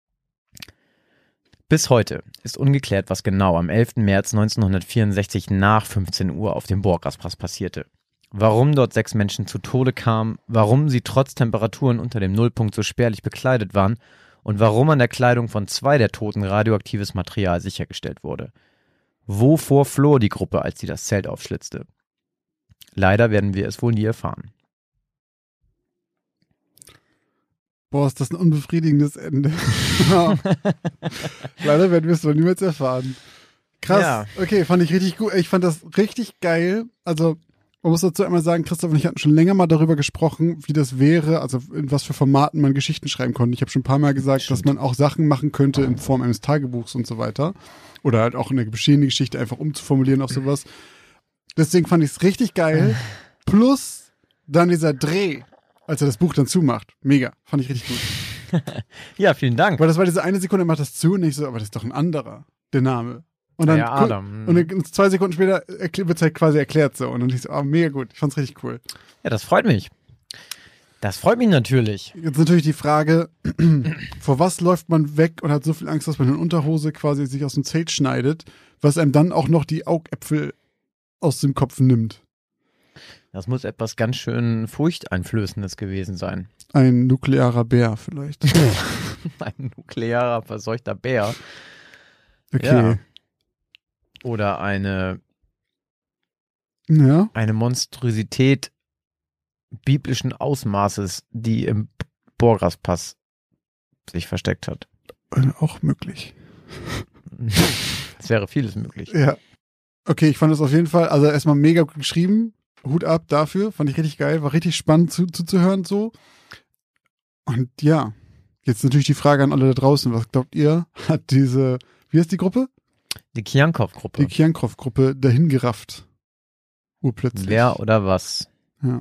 Bis heute ist ungeklärt, was genau am 11. März 1964 nach 15 Uhr auf dem Borgraspass passierte. Warum dort 6 Menschen zu Tode kamen, warum sie trotz Temperaturen unter dem Nullpunkt so spärlich bekleidet waren und warum an der Kleidung von 2 der Toten radioaktives Material sichergestellt wurde. Wovor floh die Gruppe, als sie das Zelt aufschlitzte? Leider werden wir es wohl nie erfahren. Boah, ist das ein unbefriedigendes Ende. Leider werden wir es wohl niemals erfahren. Krass, ja. Okay, fand ich richtig gut. Ich fand das richtig geil. Also, man muss dazu einmal sagen, Christoph und ich hatten schon länger mal darüber gesprochen, wie das wäre, also in was für Formaten man Geschichten schreiben konnte. Ich habe schon ein paar Mal gesagt, dass man auch Sachen machen könnte in Form eines Tagebuchs und so weiter. Oder halt auch eine bestehende Geschichte einfach umzuformulieren auf sowas. Deswegen fand ich es richtig geil. Plus dann dieser Dreh, als er das Buch dann zumacht. Mega. Fand ich richtig gut. Ja, vielen Dank. Weil das war diese eine Sekunde, er macht das zu und ich so, aber das ist doch ein anderer, der Name. Und dann, ja, Adam. Und dann 2 Sekunden später wird es halt quasi erklärt so. Und dann ich so, mega gut. Ich fand's richtig cool. Ja, das freut mich. Das freut mich natürlich. Jetzt natürlich die Frage, vor was läuft man weg und hat so viel Angst, dass man in Unterhose quasi sich aus dem Zelt schneidet, was einem dann auch noch die Augäpfel aus dem Kopf nimmt. Das muss etwas ganz schön Furchteinflößendes gewesen sein. Ein nuklearer Bär vielleicht. Ein nuklearer, verseuchter Bär. Okay. Ja. Oder eine Monstrosität biblischen Ausmaßes, die im Borgraspass sich versteckt hat. Auch möglich. Es wäre vieles möglich. Ja. Okay, ich fand das auf jeden Fall, also erstmal mega gut geschrieben. Hut ab dafür. Fand ich richtig geil. War richtig spannend zuzuhören so. Und ja, jetzt natürlich die Frage an alle da draußen. Was glaubt ihr, hat diese, wie heißt die Gruppe? Die Kiankov-Gruppe. Die Kiankov-Gruppe dahin gerafft. Urplötzlich. Wer oder was? Ja.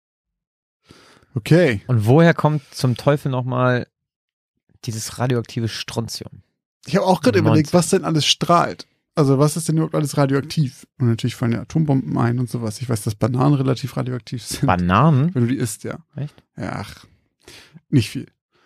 Okay. Und woher kommt zum Teufel nochmal dieses radioaktive Strontium? Ich habe auch gerade überlegt, was denn alles strahlt. Also was ist denn überhaupt alles radioaktiv? Und natürlich fallen ja Atombomben ein und sowas. Ich weiß, dass Bananen relativ radioaktiv sind. Bananen? Wenn du die isst, ja. Echt? Ja, ach, nicht viel.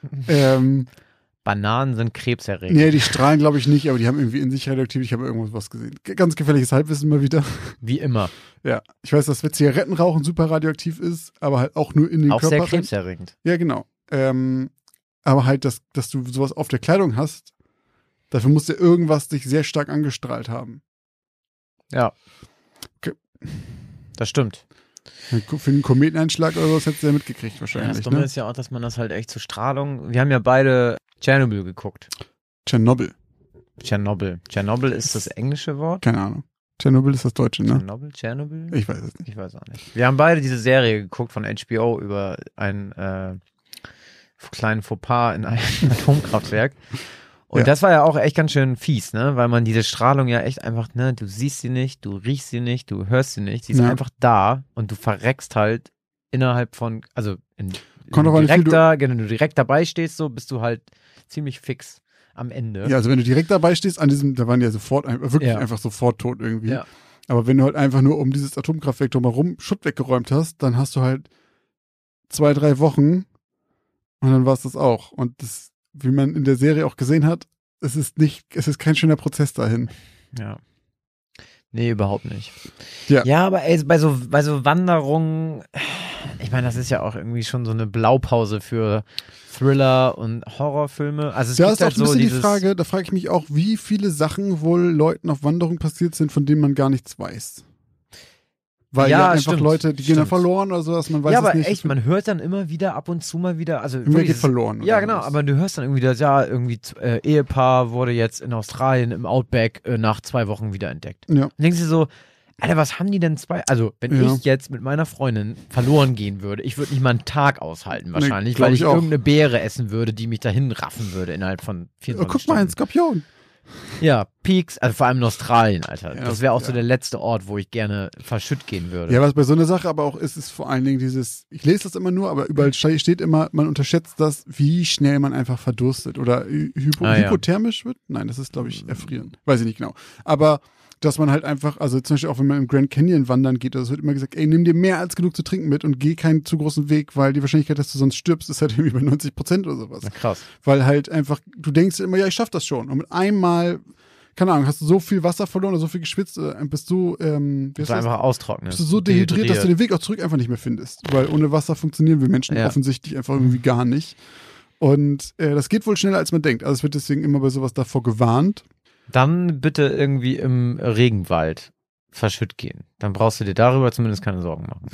Bananen sind krebserregend. Nee, die strahlen glaube ich nicht, aber die haben irgendwie in sich radioaktiv. Ich habe irgendwas was gesehen. Ganz gefährliches Halbwissen mal wieder. Wie immer. Ja, ich weiß, dass Zigarettenrauchen super radioaktiv ist, aber halt auch nur in den auch Körper. Auch sehr krebserregend. Ja, genau. Aber halt, dass du sowas auf der Kleidung hast, dafür muss ja irgendwas dich sehr stark angestrahlt haben. Ja. Okay. Das stimmt. Für einen Kometeneinschlag oder sowas hättest du ja mitgekriegt wahrscheinlich. Ja, das Dumme ist ja auch, dass man das halt echt zur Strahlung. Wir haben ja beide Tschernobyl geguckt. Tschernobyl. Tschernobyl ist das englische Wort? Keine Ahnung. Tschernobyl ist das deutsche, ne? Tschernobyl? Ich weiß es nicht. Ich weiß auch nicht. Wir haben beide diese Serie geguckt von HBO über einen kleinen Fauxpas in einem Atomkraftwerk. Und das war ja auch echt ganz schön fies, ne? Weil man diese Strahlung ja echt einfach, ne, du siehst sie nicht, du riechst sie nicht, du hörst sie nicht, sie ist einfach da und du verreckst halt innerhalb von, also wenn du direkt dabei stehst, so bist du halt ziemlich fix am Ende. Ja, also wenn du direkt dabei stehst, da waren die ja sofort, wirklich einfach sofort tot irgendwie. Ja. Aber wenn du halt einfach nur um dieses Atomkraftwerk drumherum Schutt weggeräumt hast, dann hast du halt 2-3 Wochen und dann war es das auch. Und das, wie man in der Serie auch gesehen hat, es ist kein schöner Prozess dahin. Ja. Nee, überhaupt nicht. Ja, aber ey, bei so Wanderungen, ich meine, das ist ja auch irgendwie schon so eine Blaupause für Thriller und Horrorfilme. Also es gibt ist halt auch ein bisschen so die Frage, da frage ich mich auch, wie viele Sachen wohl Leuten auf Wanderung passiert sind, von denen man gar nichts weiß. Weil ja einfach Leute, die gehen dann verloren oder sowas, man weiß es nicht. Ja, aber echt, man hört dann immer wieder, ab und zu mal wieder, also immer geht verloren. Ja, genau, aber du hörst dann irgendwie, dass Ehepaar wurde jetzt in Australien im Outback nach 2 Wochen wieder entdeckt. Ja. Und denkst du so, Alter, was haben die denn also wenn ich jetzt mit meiner Freundin verloren gehen würde, ich würde nicht mal einen Tag aushalten wahrscheinlich, weil ich irgendeine Beere essen würde, die mich dahin raffen würde innerhalb von 24 Guck Stunden. Mal, ein Skorpion. Ja, Peaks, also vor allem in Australien, Alter. Das wäre auch so der letzte Ort, wo ich gerne verschütt gehen würde. Ja, was bei so einer Sache aber auch ist vor allen Dingen ich lese das immer nur, aber überall steht immer, man unterschätzt das, wie schnell man einfach verdurstet oder hypothermisch wird. Nein, das ist, glaube ich, erfrieren. Weiß ich nicht genau. Aber dass man halt einfach, also zum Beispiel auch wenn man im Grand Canyon wandern geht, also es wird immer gesagt, ey, nimm dir mehr als genug zu trinken mit und geh keinen zu großen Weg, weil die Wahrscheinlichkeit, dass du sonst stirbst, ist halt irgendwie bei 90% oder sowas. Na, krass. Weil halt einfach, du denkst immer, ja, ich schaff das schon. Und mit einmal, keine Ahnung, hast du so viel Wasser verloren oder so viel geschwitzt, bist du, einfach austrocknen. Bist du so dehydriert, dass du den Weg auch zurück einfach nicht mehr findest. Weil ohne Wasser funktionieren wir Menschen offensichtlich einfach irgendwie gar nicht. Und das geht wohl schneller, als man denkt. Also es wird deswegen immer bei sowas davor gewarnt. Dann bitte irgendwie im Regenwald verschütt gehen. Dann brauchst du dir darüber zumindest keine Sorgen machen.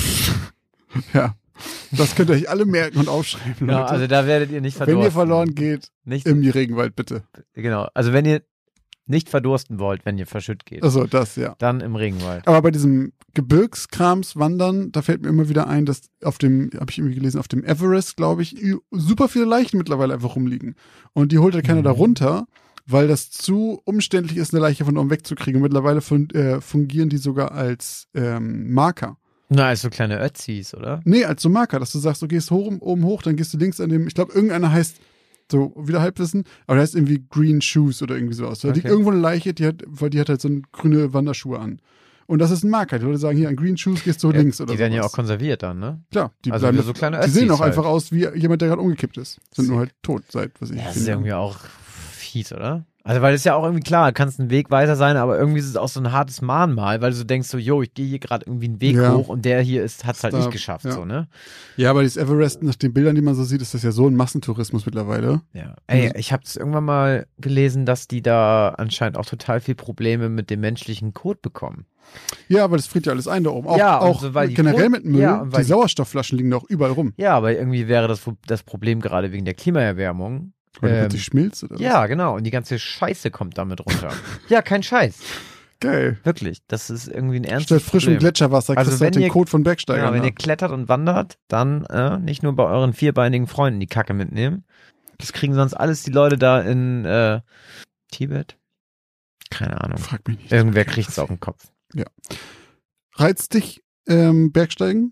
Ja, das könnt ihr euch alle merken und aufschreiben, Leute. Genau, also da werdet ihr nicht verdursten. Wenn ihr verloren geht, im Regenwald bitte. Genau, also wenn ihr nicht verdursten wollt, wenn ihr verschütt geht. Also das, ja. Dann im Regenwald. Aber bei diesem Gebirgskrams wandern, da fällt mir immer wieder ein, dass habe ich irgendwie gelesen, auf dem Everest, glaube ich, super viele Leichen mittlerweile einfach rumliegen. Und die holt ja keiner da runter, weil das zu umständlich ist, eine Leiche von oben wegzukriegen. Mittlerweile fungieren die sogar als Marker. Na, als so kleine Ötzis, oder? Nee, als so Marker, dass du sagst, du gehst oben hoch, dann gehst du links an dem, ich glaube, irgendeiner heißt, so wieder Halbwissen, aber der heißt irgendwie Green Shoes oder irgendwie sowas. Da liegt irgendwo eine Leiche, die hat halt so grüne Wanderschuhe an. Und das ist ein Marker. Die Leute sagen, hier an Green Shoes gehst du links oder so. Die werden ja auch konserviert dann, ne? Klar, die bleiben so kleine Ötzis. Die sehen auch einfach aus wie jemand, der gerade umgekippt ist. Sind nur halt tot seit, was ich finde. Das ist irgendwie auch fies, oder? Also, weil es ja auch irgendwie klar, kannst ein Wegweiser sein, aber irgendwie ist es auch so ein hartes Mahnmal, weil du so denkst so, ich gehe hier gerade irgendwie einen Weg hoch und der hier hat es halt nicht geschafft, so, ne? Ja, aber dieses Everest, nach den Bildern, die man so sieht, ist das ja so ein Massentourismus mittlerweile. Ja. Ey, ich habe es irgendwann mal gelesen, dass die da anscheinend auch total viel Probleme mit dem menschlichen Kot bekommen. Ja, aber das friert ja alles ein da oben. Auch, ja, auch so, generell mit Müll, die Sauerstoffflaschen liegen da auch überall rum. Ja, aber irgendwie wäre das Problem gerade wegen der Klimaerwärmung. Weil die plötzlich schmilzt oder was? Ja, genau. Und die ganze Scheiße kommt damit runter. Ja, kein Scheiß. Geil. Wirklich. Das ist irgendwie ein ernstes Statt frischem Gletscherwasser kriegst du halt den Kot von Bergsteigern. Ja, wenn ihr klettert und wandert, dann nicht nur bei euren vierbeinigen Freunden die Kacke mitnehmen. Das kriegen sonst alles die Leute da in Tibet. Keine Ahnung. Frag mich nicht. Irgendwer kriegt es auf den Kopf. Ja. Reizt dich Bergsteigen?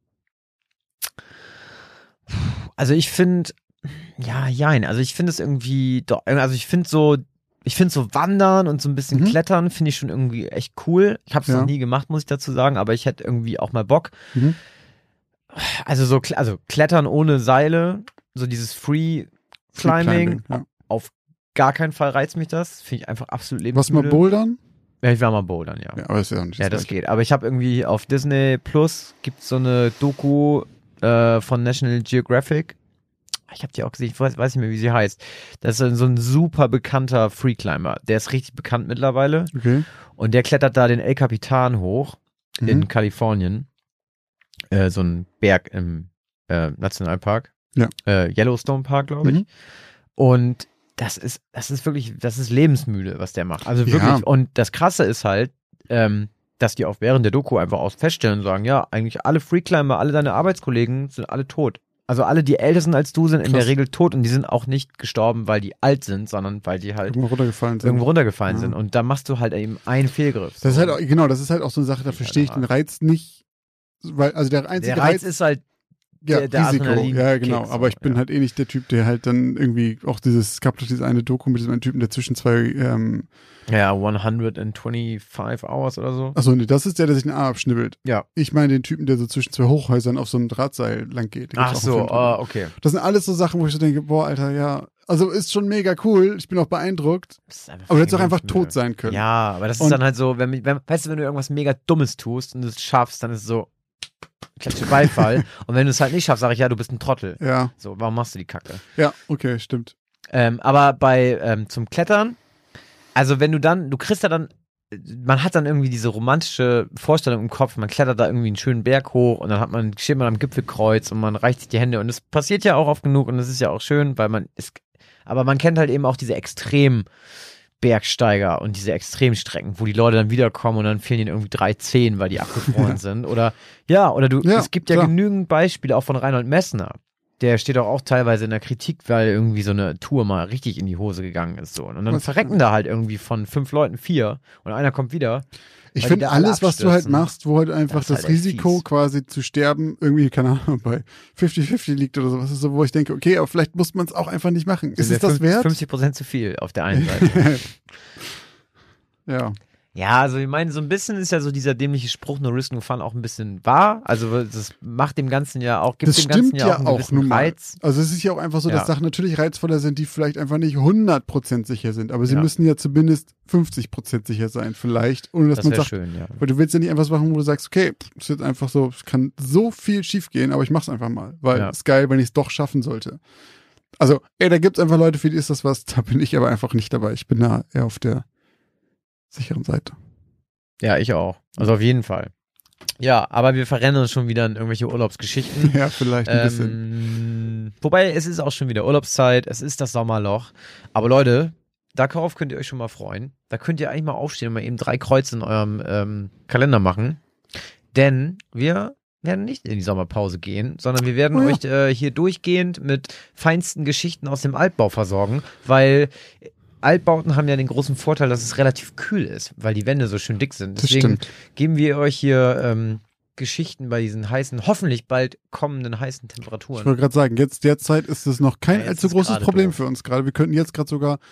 Also ich finde, also ich finde es irgendwie, also ich finde so Wandern und so ein bisschen Klettern finde ich schon irgendwie echt cool. Ich habe es noch nie gemacht, muss ich dazu sagen, aber ich hätte irgendwie auch mal Bock. Also Klettern ohne Seile, so dieses Free Climbing, auf gar keinen Fall reizt mich das. Finde ich einfach absolut lebensmüde. Was mal Bouldern? Ja, ich war mal Bouldern, ja. Ja, aber ist ja auch nicht das Gleiche. Geht. Aber ich habe irgendwie auf Disney Plus gibt's so eine Doku von National Geographic. Ich habe die auch gesehen, ich weiß nicht mehr, wie sie heißt. Das ist so ein super bekannter Freeclimber. Der ist richtig bekannt mittlerweile. Okay. Und der klettert da den El Capitan hoch in Kalifornien. So ein Berg im Nationalpark. Ja. Yellowstone Park, glaube ich. Und das ist wirklich, das ist lebensmüde, was der macht. Also wirklich. Ja. Und das Krasse ist halt, dass die auch während der Doku einfach auch feststellen und sagen, ja, eigentlich alle Freeclimber, alle deine Arbeitskollegen sind alle tot. Also alle, die älter sind als du, sind in der Regel tot und die sind auch nicht gestorben, weil die alt sind, sondern weil die halt irgendwo runtergefallen sind. Und da machst du halt eben einen Fehlgriff. Das ist halt auch, genau, das ist halt auch so eine Sache, da verstehe ich den Reiz nicht, weil, also der einzige Reiz ist halt der Risiko, ja genau, Kick, aber ich bin halt eh nicht der Typ, der halt dann irgendwie auch es gab doch diese eine Doku mit diesem einen Typen, der zwischen zwei 125 Hours oder so. Achso, nee, das ist der sich den Arm abschnibbelt. Ja. Ich meine den Typen, der so zwischen zwei Hochhäusern auf so einem Drahtseil lang geht. Ach so, okay. Das sind alles so Sachen, wo ich so denke, boah, Alter, ja, also ist schon mega cool, ich bin auch beeindruckt, aber du hättest auch einfach tot sein können. Ja, aber das ist dann halt so, weißt du, wenn du irgendwas mega Dummes tust und es schaffst, dann ist es so, klatsche Beifall. Und wenn du es halt nicht schaffst, sage ich, ja, du bist ein Trottel. Ja. So, warum machst du die Kacke? Ja, okay, stimmt. Aber zum Klettern, also wenn du kriegst ja dann, man hat dann irgendwie diese romantische Vorstellung im Kopf, man klettert da irgendwie einen schönen Berg hoch und dann steht man am Gipfelkreuz und man reicht sich die Hände und das passiert ja auch oft genug und das ist ja auch schön, aber man kennt halt eben auch diese Extrem-Bergsteiger und diese Extremstrecken, wo die Leute dann wiederkommen und dann fehlen ihnen irgendwie 3 Zehen, weil die abgefroren sind. Es gibt ja genügend Beispiele auch von Reinhold Messner. Der steht auch teilweise in der Kritik, weil irgendwie so eine Tour mal richtig in die Hose gegangen ist. So. Und dann verrecken da halt irgendwie von 5 Leuten 4 und einer kommt wieder. Ich finde alles, was du halt machst, wo halt einfach das halt Risiko fies. Quasi zu sterben irgendwie, keine Ahnung, bei 50-50 liegt oder sowas, ist so, wo ich denke, okay, aber vielleicht muss man es auch einfach nicht machen. Ist es das wert? 50% zu viel auf der einen Seite. Ja. Ja, also ich meine, so ein bisschen ist ja so dieser dämliche Spruch, no risk, no fun auch ein bisschen wahr. Also das macht dem Ganzen ja auch, gibt das dem Ganzen ja auch einen gewissen Reiz. Reiz. Also es ist ja auch einfach so, dass Sachen natürlich reizvoller sind, die vielleicht einfach nicht 100% sicher sind, aber sie müssen ja zumindest 50% sicher sein vielleicht, ohne dass man sagt, schön, ja. Weil du willst ja nicht einfach was machen, wo du sagst, okay, es wird einfach so, es kann so viel schief gehen, aber ich mach's einfach mal, weil es ist geil, wenn ich es doch schaffen sollte. Also, da gibt's einfach Leute, für die ist das was, da bin ich aber einfach nicht dabei. Ich bin da eher auf der sicheren Seite. Ja, ich auch. Also auf jeden Fall. Ja, aber wir verrennen uns schon wieder in irgendwelche Urlaubsgeschichten. Ja, vielleicht ein bisschen. Wobei, es ist auch schon wieder Urlaubszeit, es ist das Sommerloch. Aber Leute, darauf könnt ihr euch schon mal freuen. Da könnt ihr eigentlich mal aufstehen und mal eben 3 Kreuze in eurem Kalender machen. Denn wir werden nicht in die Sommerpause gehen, sondern wir werden euch hier durchgehend mit feinsten Geschichten aus dem Altbau versorgen, weil Altbauten haben ja den großen Vorteil, dass es relativ kühl ist, weil die Wände so schön dick sind. Deswegen geben wir euch hier Geschichten bei diesen hoffentlich bald kommenden heißen Temperaturen. Ich wollte gerade sagen, jetzt derzeit ist es noch kein allzu großes Problem für uns gerade. Wir könnten jetzt gerade sogar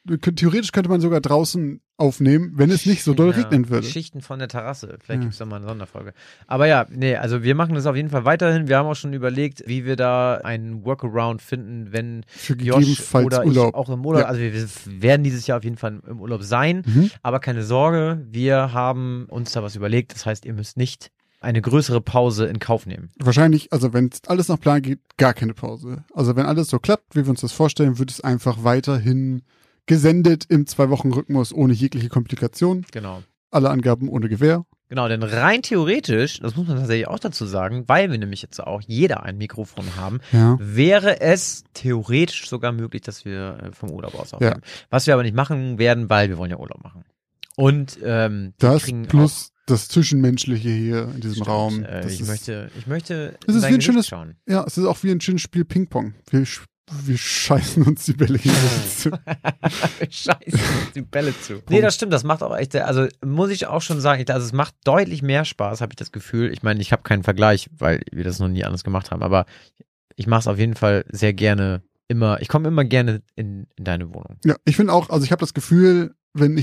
theoretisch könnte man sogar draußen aufnehmen, wenn es nicht so doll regnen würde. Geschichten von der Terrasse. Vielleicht gibt es da mal eine Sonderfolge. Aber ja, nee, also wir machen das auf jeden Fall weiterhin. Wir haben auch schon überlegt, wie wir da einen Workaround finden, wenn Josh oder ich auch im Urlaub, also wir werden dieses Jahr auf jeden Fall im Urlaub sein, aber keine Sorge, wir haben uns da was überlegt. Das heißt, ihr müsst nicht eine größere Pause in Kauf nehmen. Wahrscheinlich, also wenn alles nach Plan geht, gar keine Pause. Also wenn alles so klappt, wie wir uns das vorstellen, wird es einfach weiterhin gesendet im 2-Wochen-Rhythmus ohne jegliche Komplikation. Genau. Alle Angaben ohne Gewähr. Genau, denn rein theoretisch, das muss man tatsächlich auch dazu sagen, weil wir nämlich jetzt auch jeder ein Mikrofon haben, wäre es theoretisch sogar möglich, dass wir vom Urlaub aus aufnehmen. Ja. Was wir aber nicht machen werden, weil wir wollen ja Urlaub machen. Und das plus das Zwischenmenschliche hier in diesem Raum. Ich möchte es ist wie ein schönes, schauen. Ja, es ist auch wie ein schönes Spiel Ping-Pong. Wir scheißen uns die Bälle zu. Wir scheißen uns die Bälle zu. Nee, das stimmt, das macht auch echt, also muss ich auch schon sagen, also es macht deutlich mehr Spaß, habe ich das Gefühl. Ich meine, ich habe keinen Vergleich, weil wir das noch nie anders gemacht haben, aber ich mache es auf jeden Fall sehr gerne ich komme immer gerne in deine Wohnung. Ja, ich finde auch, also ich habe das Gefühl, wenn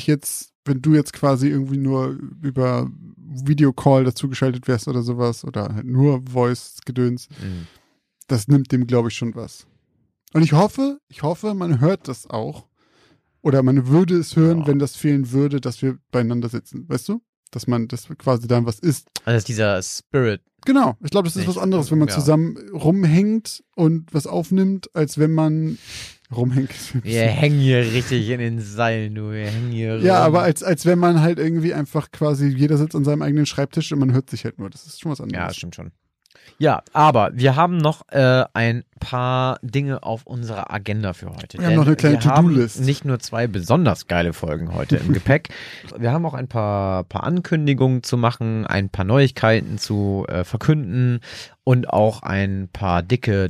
du jetzt quasi irgendwie nur über Videocall dazugeschaltet wärst oder sowas oder halt nur Voice-Gedöns, das nimmt dem, glaube ich, schon was. Und ich hoffe, man hört das auch. Oder man würde es hören, wenn das fehlen würde, dass wir beieinander sitzen. Weißt du? Dass quasi dann was ist. Also ist dieser Spirit. Genau. Ich glaube, das ist was anderes, wenn man zusammen rumhängt und was aufnimmt, als wenn man rumhängt. Wir hängen hier richtig in den Seilen, du. Wir hängen hier rum. Ja, aber als wenn man halt irgendwie einfach quasi, jeder sitzt an seinem eigenen Schreibtisch und man hört sich halt nur. Das ist schon was anderes. Ja, das stimmt schon. Ja, aber wir haben noch ein paar Dinge auf unserer Agenda für heute. Wir haben noch eine kleine To-Do-List. Wir haben nicht nur 2 besonders geile Folgen heute im Gepäck. Wir haben auch ein paar Ankündigungen zu machen, ein paar Neuigkeiten zu verkünden und auch ein paar dicke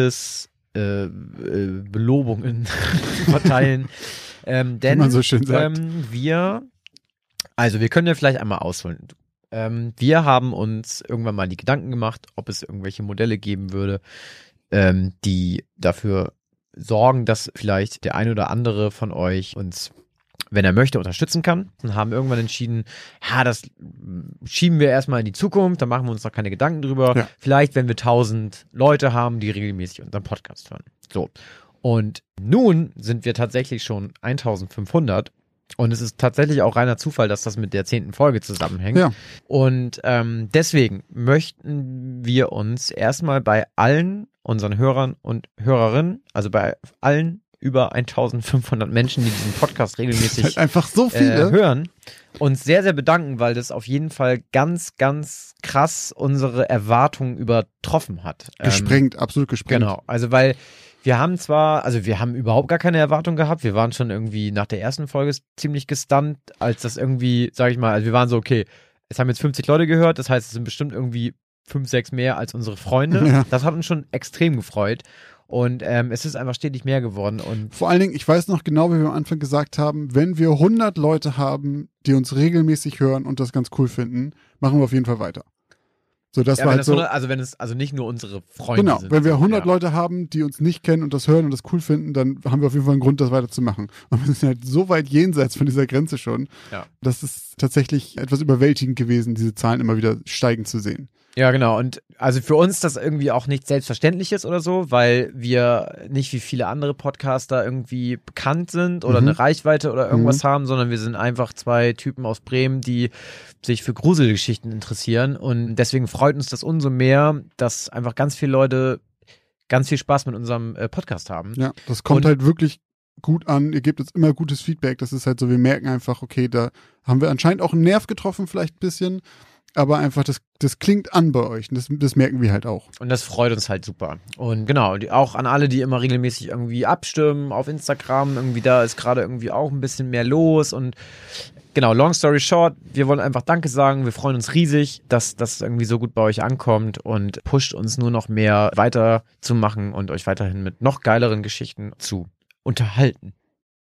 Belobungen zu verteilen. Denn wie man so schön sagt. wir können ja vielleicht einmal ausholen. Wir haben uns irgendwann mal die Gedanken gemacht, ob es irgendwelche Modelle geben würde, die dafür sorgen, dass vielleicht der ein oder andere von euch uns, wenn er möchte, unterstützen kann. Und haben irgendwann entschieden, das schieben wir erstmal in die Zukunft, da machen wir uns noch keine Gedanken drüber. Ja. Vielleicht, wenn wir 1000 Leute haben, die regelmäßig unseren Podcast hören. So. Und nun sind wir tatsächlich schon 1500. Und es ist tatsächlich auch reiner Zufall, dass das mit der 10. Folge zusammenhängt. Ja. Und deswegen möchten wir uns erstmal bei allen unseren Hörern und Hörerinnen, also bei allen über 1500 Menschen, die diesen Podcast regelmäßig halt einfach so viele hören, uns sehr, sehr bedanken, weil das auf jeden Fall ganz, ganz krass unsere Erwartungen übertroffen hat. Gesprengt, absolut gesprengt. Genau, also weil wir haben überhaupt gar keine Erwartung gehabt. Wir waren schon irgendwie nach der ersten Folge ziemlich gestunt, als das irgendwie, sag ich mal, also wir waren so, okay, es haben jetzt 50 Leute gehört, das heißt, es sind bestimmt irgendwie 5, 6 mehr als unsere Freunde. Ja. Das hat uns schon extrem gefreut. Und es ist einfach stetig mehr geworden. Und vor allen Dingen, ich weiß noch genau, wie wir am Anfang gesagt haben, wenn wir 100 Leute haben, die uns regelmäßig hören und das ganz cool finden, machen wir auf jeden Fall weiter. So, das war halt so, wenn es nicht nur unsere Freunde sind. Genau, wenn wir 100 Leute haben, die uns nicht kennen und das hören und das cool finden, dann haben wir auf jeden Fall einen Grund, das weiterzumachen. Und wir sind halt so weit jenseits von dieser Grenze schon, dass es tatsächlich etwas überwältigend gewesen, diese Zahlen immer wieder steigen zu sehen. Ja, genau. Und also für uns das irgendwie auch nicht selbstverständlich ist oder so, weil wir nicht wie viele andere Podcaster irgendwie bekannt sind oder eine Reichweite oder irgendwas haben, sondern wir sind einfach 2 Typen aus Bremen, die sich für Gruselgeschichten interessieren. Und deswegen freut uns das umso mehr, dass einfach ganz viele Leute ganz viel Spaß mit unserem Podcast haben. Ja, das kommt halt wirklich gut an. Ihr gebt uns immer gutes Feedback. Das ist halt so, wir merken einfach, okay, da haben wir anscheinend auch einen Nerv getroffen, vielleicht ein bisschen. Aber einfach, das klingt an bei euch. Und das merken wir halt auch. Und das freut uns halt super. Und genau, auch an alle, die immer regelmäßig irgendwie abstimmen auf Instagram. Irgendwie da ist gerade irgendwie auch ein bisschen mehr los. Und genau, long story short, wir wollen einfach Danke sagen. Wir freuen uns riesig, dass das irgendwie so gut bei euch ankommt und pusht uns nur noch mehr weiter zu machen und euch weiterhin mit noch geileren Geschichten zu unterhalten.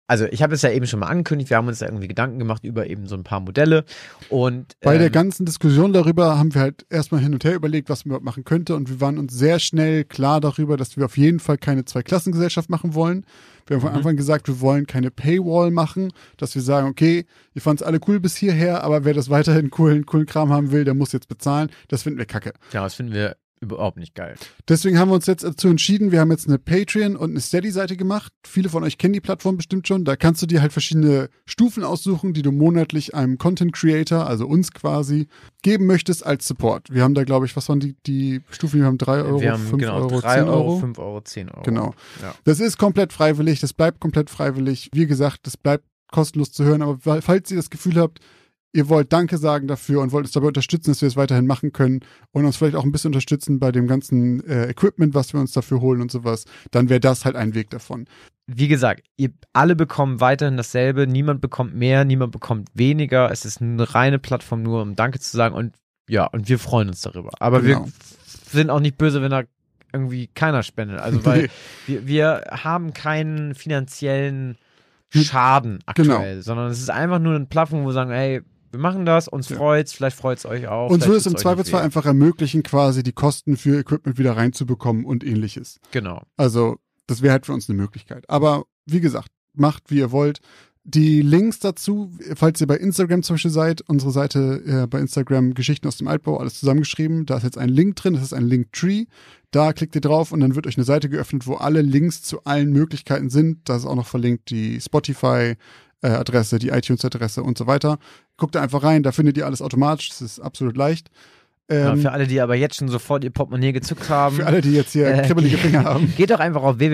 also ich habe es ja eben schon mal angekündigt, wir haben uns da irgendwie Gedanken gemacht über eben so ein paar Modelle und bei der ganzen Diskussion darüber haben wir halt erstmal hin und her überlegt, was man überhaupt machen könnte und wir waren uns sehr schnell klar darüber, dass wir auf jeden Fall keine Zweiklassengesellschaft machen wollen. Wir haben von Anfang gesagt, wir wollen keine Paywall machen, dass wir sagen, okay, ihr fandet es alle cool bis hierher, aber wer das weiterhin coolen Kram haben will, der muss jetzt bezahlen. Das finden wir kacke. Ja, das finden wir überhaupt nicht geil. Deswegen haben wir uns jetzt dazu entschieden, wir haben jetzt eine Patreon und eine Steady-Seite gemacht. Viele von euch kennen die Plattform bestimmt schon. Da kannst du dir halt verschiedene Stufen aussuchen, die du monatlich einem Content-Creator, also uns quasi, geben möchtest als Support. Wir haben da, glaube ich, was waren die Stufen? Wir haben 3 Euro, wir haben, 5 genau, Euro, 3 10 Euro. 5 Euro, 10 Euro. Genau. Ja. Das ist komplett freiwillig, das bleibt komplett freiwillig. Wie gesagt, das bleibt kostenlos zu hören, aber falls ihr das Gefühl habt, ihr wollt Danke sagen dafür und wollt uns dabei unterstützen, dass wir es weiterhin machen können und uns vielleicht auch ein bisschen unterstützen bei dem ganzen Equipment, was wir uns dafür holen und sowas, dann wäre das halt ein Weg davon. Wie gesagt, ihr alle bekommen weiterhin dasselbe, niemand bekommt mehr, niemand bekommt weniger, es ist eine reine Plattform nur, um Danke zu sagen und ja, und wir freuen uns darüber. Aber Genau. wir sind auch nicht böse, wenn da irgendwie keiner spendet, also weil wir haben keinen finanziellen Schaden aktuell, sondern es ist einfach nur eine Plattform, wo wir sagen, ey, wir machen das, uns freut's, vielleicht freut's euch auch. Uns würde es im Zweifelsfall einfach ermöglichen, quasi die Kosten für Equipment wieder reinzubekommen und ähnliches. Genau. Also, das wäre halt für uns eine Möglichkeit. Aber, wie gesagt, macht, wie ihr wollt. Die Links dazu, falls ihr bei Instagram zum Beispiel seid, unsere Seite bei Instagram Geschichten aus dem Altbau, alles zusammengeschrieben. Da ist jetzt ein Link drin, das ist ein Linktree. Da klickt ihr drauf und dann wird euch eine Seite geöffnet, wo alle Links zu allen Möglichkeiten sind. Da ist auch noch verlinkt die Spotify-Adresse, die iTunes-Adresse und so weiter. Guckt da einfach rein, da findet ihr alles automatisch. Das ist absolut leicht. Für alle, die aber jetzt schon sofort ihr Portemonnaie gezückt haben. Für alle, die jetzt hier kribbelige Finger haben. Geht doch einfach auf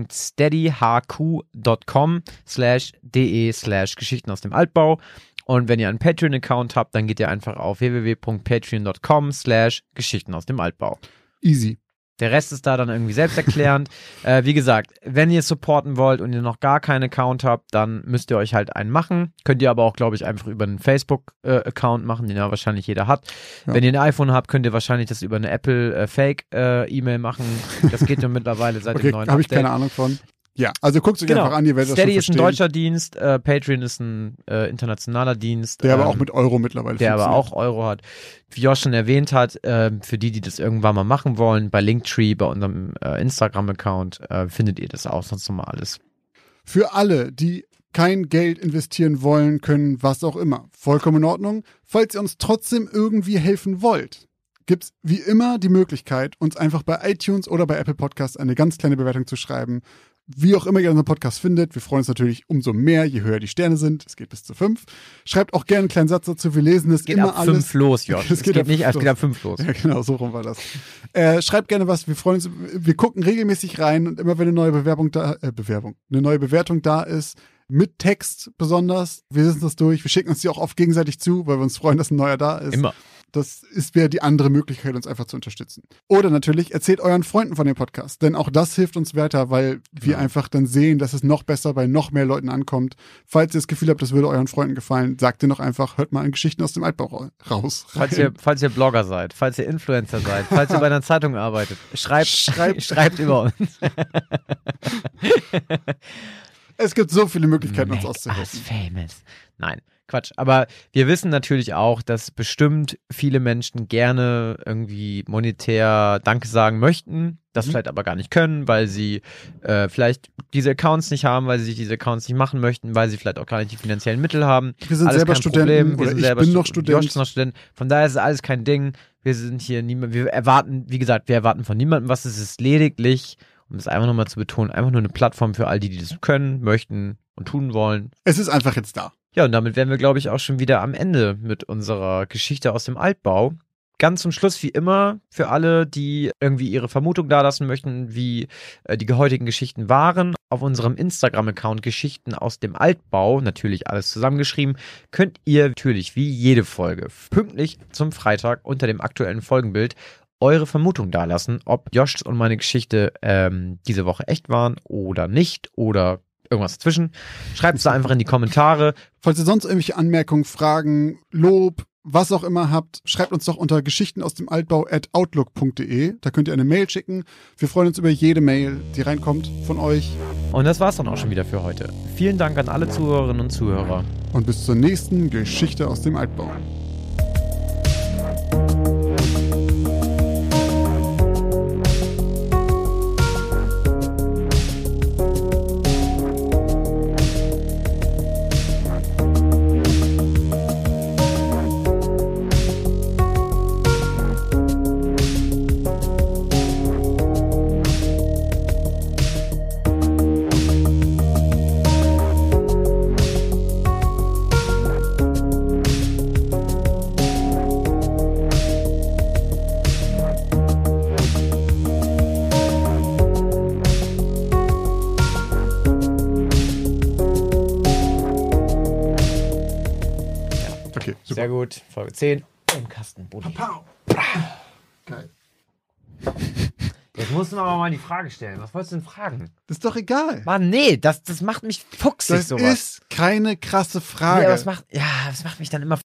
www.steadyhq.com/de/Geschichten aus dem Altbau. Und wenn ihr einen Patreon-Account habt, dann geht ihr einfach auf www.patreon.com/Geschichten aus dem Altbau. Easy. Der Rest ist da dann irgendwie selbsterklärend. Wie gesagt, wenn ihr supporten wollt und ihr noch gar keinen Account habt, dann müsst ihr euch halt einen machen. Könnt ihr aber auch, glaube ich, einfach über einen Facebook-Account machen, den ja wahrscheinlich jeder hat. Ja. Wenn ihr ein iPhone habt, könnt ihr wahrscheinlich das über eine Apple Fake-E-Mail machen. Das geht ja mittlerweile seit dem neuen Update. Habe ich keine Ahnung von. Ja, also guckt euch einfach an, ihr werdet Steady das schon ist ein deutscher Dienst, Patreon ist ein internationaler Dienst. Der aber auch mit Euro mittlerweile der aber auch Euro hat. Wie Josh schon erwähnt hat, für die das irgendwann mal machen wollen, bei Linktree, bei unserem Instagram-Account, findet ihr das auch sonst nochmal alles. Für alle, die kein Geld investieren wollen, können, was auch immer. Vollkommen in Ordnung. Falls ihr uns trotzdem irgendwie helfen wollt, gibt's wie immer die Möglichkeit, uns einfach bei iTunes oder bei Apple Podcasts eine ganz kleine Bewertung zu schreiben. Wie auch immer ihr unseren Podcast findet, wir freuen uns natürlich umso mehr, je höher die Sterne sind. Es geht bis zu 5. Schreibt auch gerne einen kleinen Satz dazu, wir lesen es immer alles. Es geht ab 5 los, Josh. Es geht ab 5 los. Ja, genau, so rum war das. Schreibt gerne was, wir freuen uns, wir gucken regelmäßig rein und immer wenn eine neue eine neue Bewertung da ist, mit Text besonders, wir lesen das durch, wir schicken uns die auch oft gegenseitig zu, weil wir uns freuen, dass ein neuer da ist. Immer. Das wäre die andere Möglichkeit, uns einfach zu unterstützen. Oder natürlich, erzählt euren Freunden von dem Podcast, denn auch das hilft uns weiter, weil wir einfach dann sehen, dass es noch besser bei noch mehr Leuten ankommt. Falls ihr das Gefühl habt, das würde euren Freunden gefallen, sagt ihr noch einfach, hört mal in Geschichten aus dem Altbau raus. Falls ihr Blogger seid, falls ihr Influencer seid, falls ihr bei einer Zeitung arbeitet, schreibt über uns. Es gibt so viele Möglichkeiten, uns auszuhelfen. Famous. Nein, Quatsch. Aber wir wissen natürlich auch, dass bestimmt viele Menschen gerne irgendwie monetär Danke sagen möchten, das vielleicht aber gar nicht können, weil sie vielleicht diese Accounts nicht haben, weil sie sich diese Accounts nicht machen möchten, weil sie vielleicht auch gar nicht die finanziellen Mittel haben. Wir sind selber Studenten, oder ich bin noch Student. Josh ist noch Student. Von daher ist es alles kein Ding. Wir sind hier niemand, wir erwarten von niemandem was. Es ist lediglich, um das einfach nochmal zu betonen, einfach nur eine Plattform für all die das können, möchten und tun wollen. Es ist einfach jetzt da. Ja, und damit wären wir, glaube ich, auch schon wieder am Ende mit unserer Geschichte aus dem Altbau. Ganz zum Schluss, wie immer, für alle, die irgendwie ihre Vermutung dalassen möchten, wie die heutigen Geschichten waren, auf unserem Instagram-Account Geschichten aus dem Altbau, natürlich alles zusammengeschrieben, könnt ihr natürlich wie jede Folge pünktlich zum Freitag unter dem aktuellen Folgenbild eure Vermutung dalassen, ob Josh und meine Geschichte diese Woche echt waren oder nicht oder irgendwas dazwischen. Schreibt es da einfach in die Kommentare. Falls ihr sonst irgendwelche Anmerkungen, Fragen, Lob, was auch immer habt, schreibt uns doch unter geschichtenausdemaltbau@outlook.de. Da könnt ihr eine Mail schicken. Wir freuen uns über jede Mail, die reinkommt von euch. Und das war's dann auch schon wieder für heute. Vielen Dank an alle Zuhörerinnen und Zuhörer. Und bis zur nächsten Geschichte aus dem Altbau. Sehr gut. Folge 10 im Kasten. Geil. Jetzt musst du mir aber mal die Frage stellen. Was wolltest du denn fragen? Das ist doch egal. Mann, nee, das macht mich fuchsig, Das sowas. ist keine krasse Frage. Nee, aber das macht mich dann immer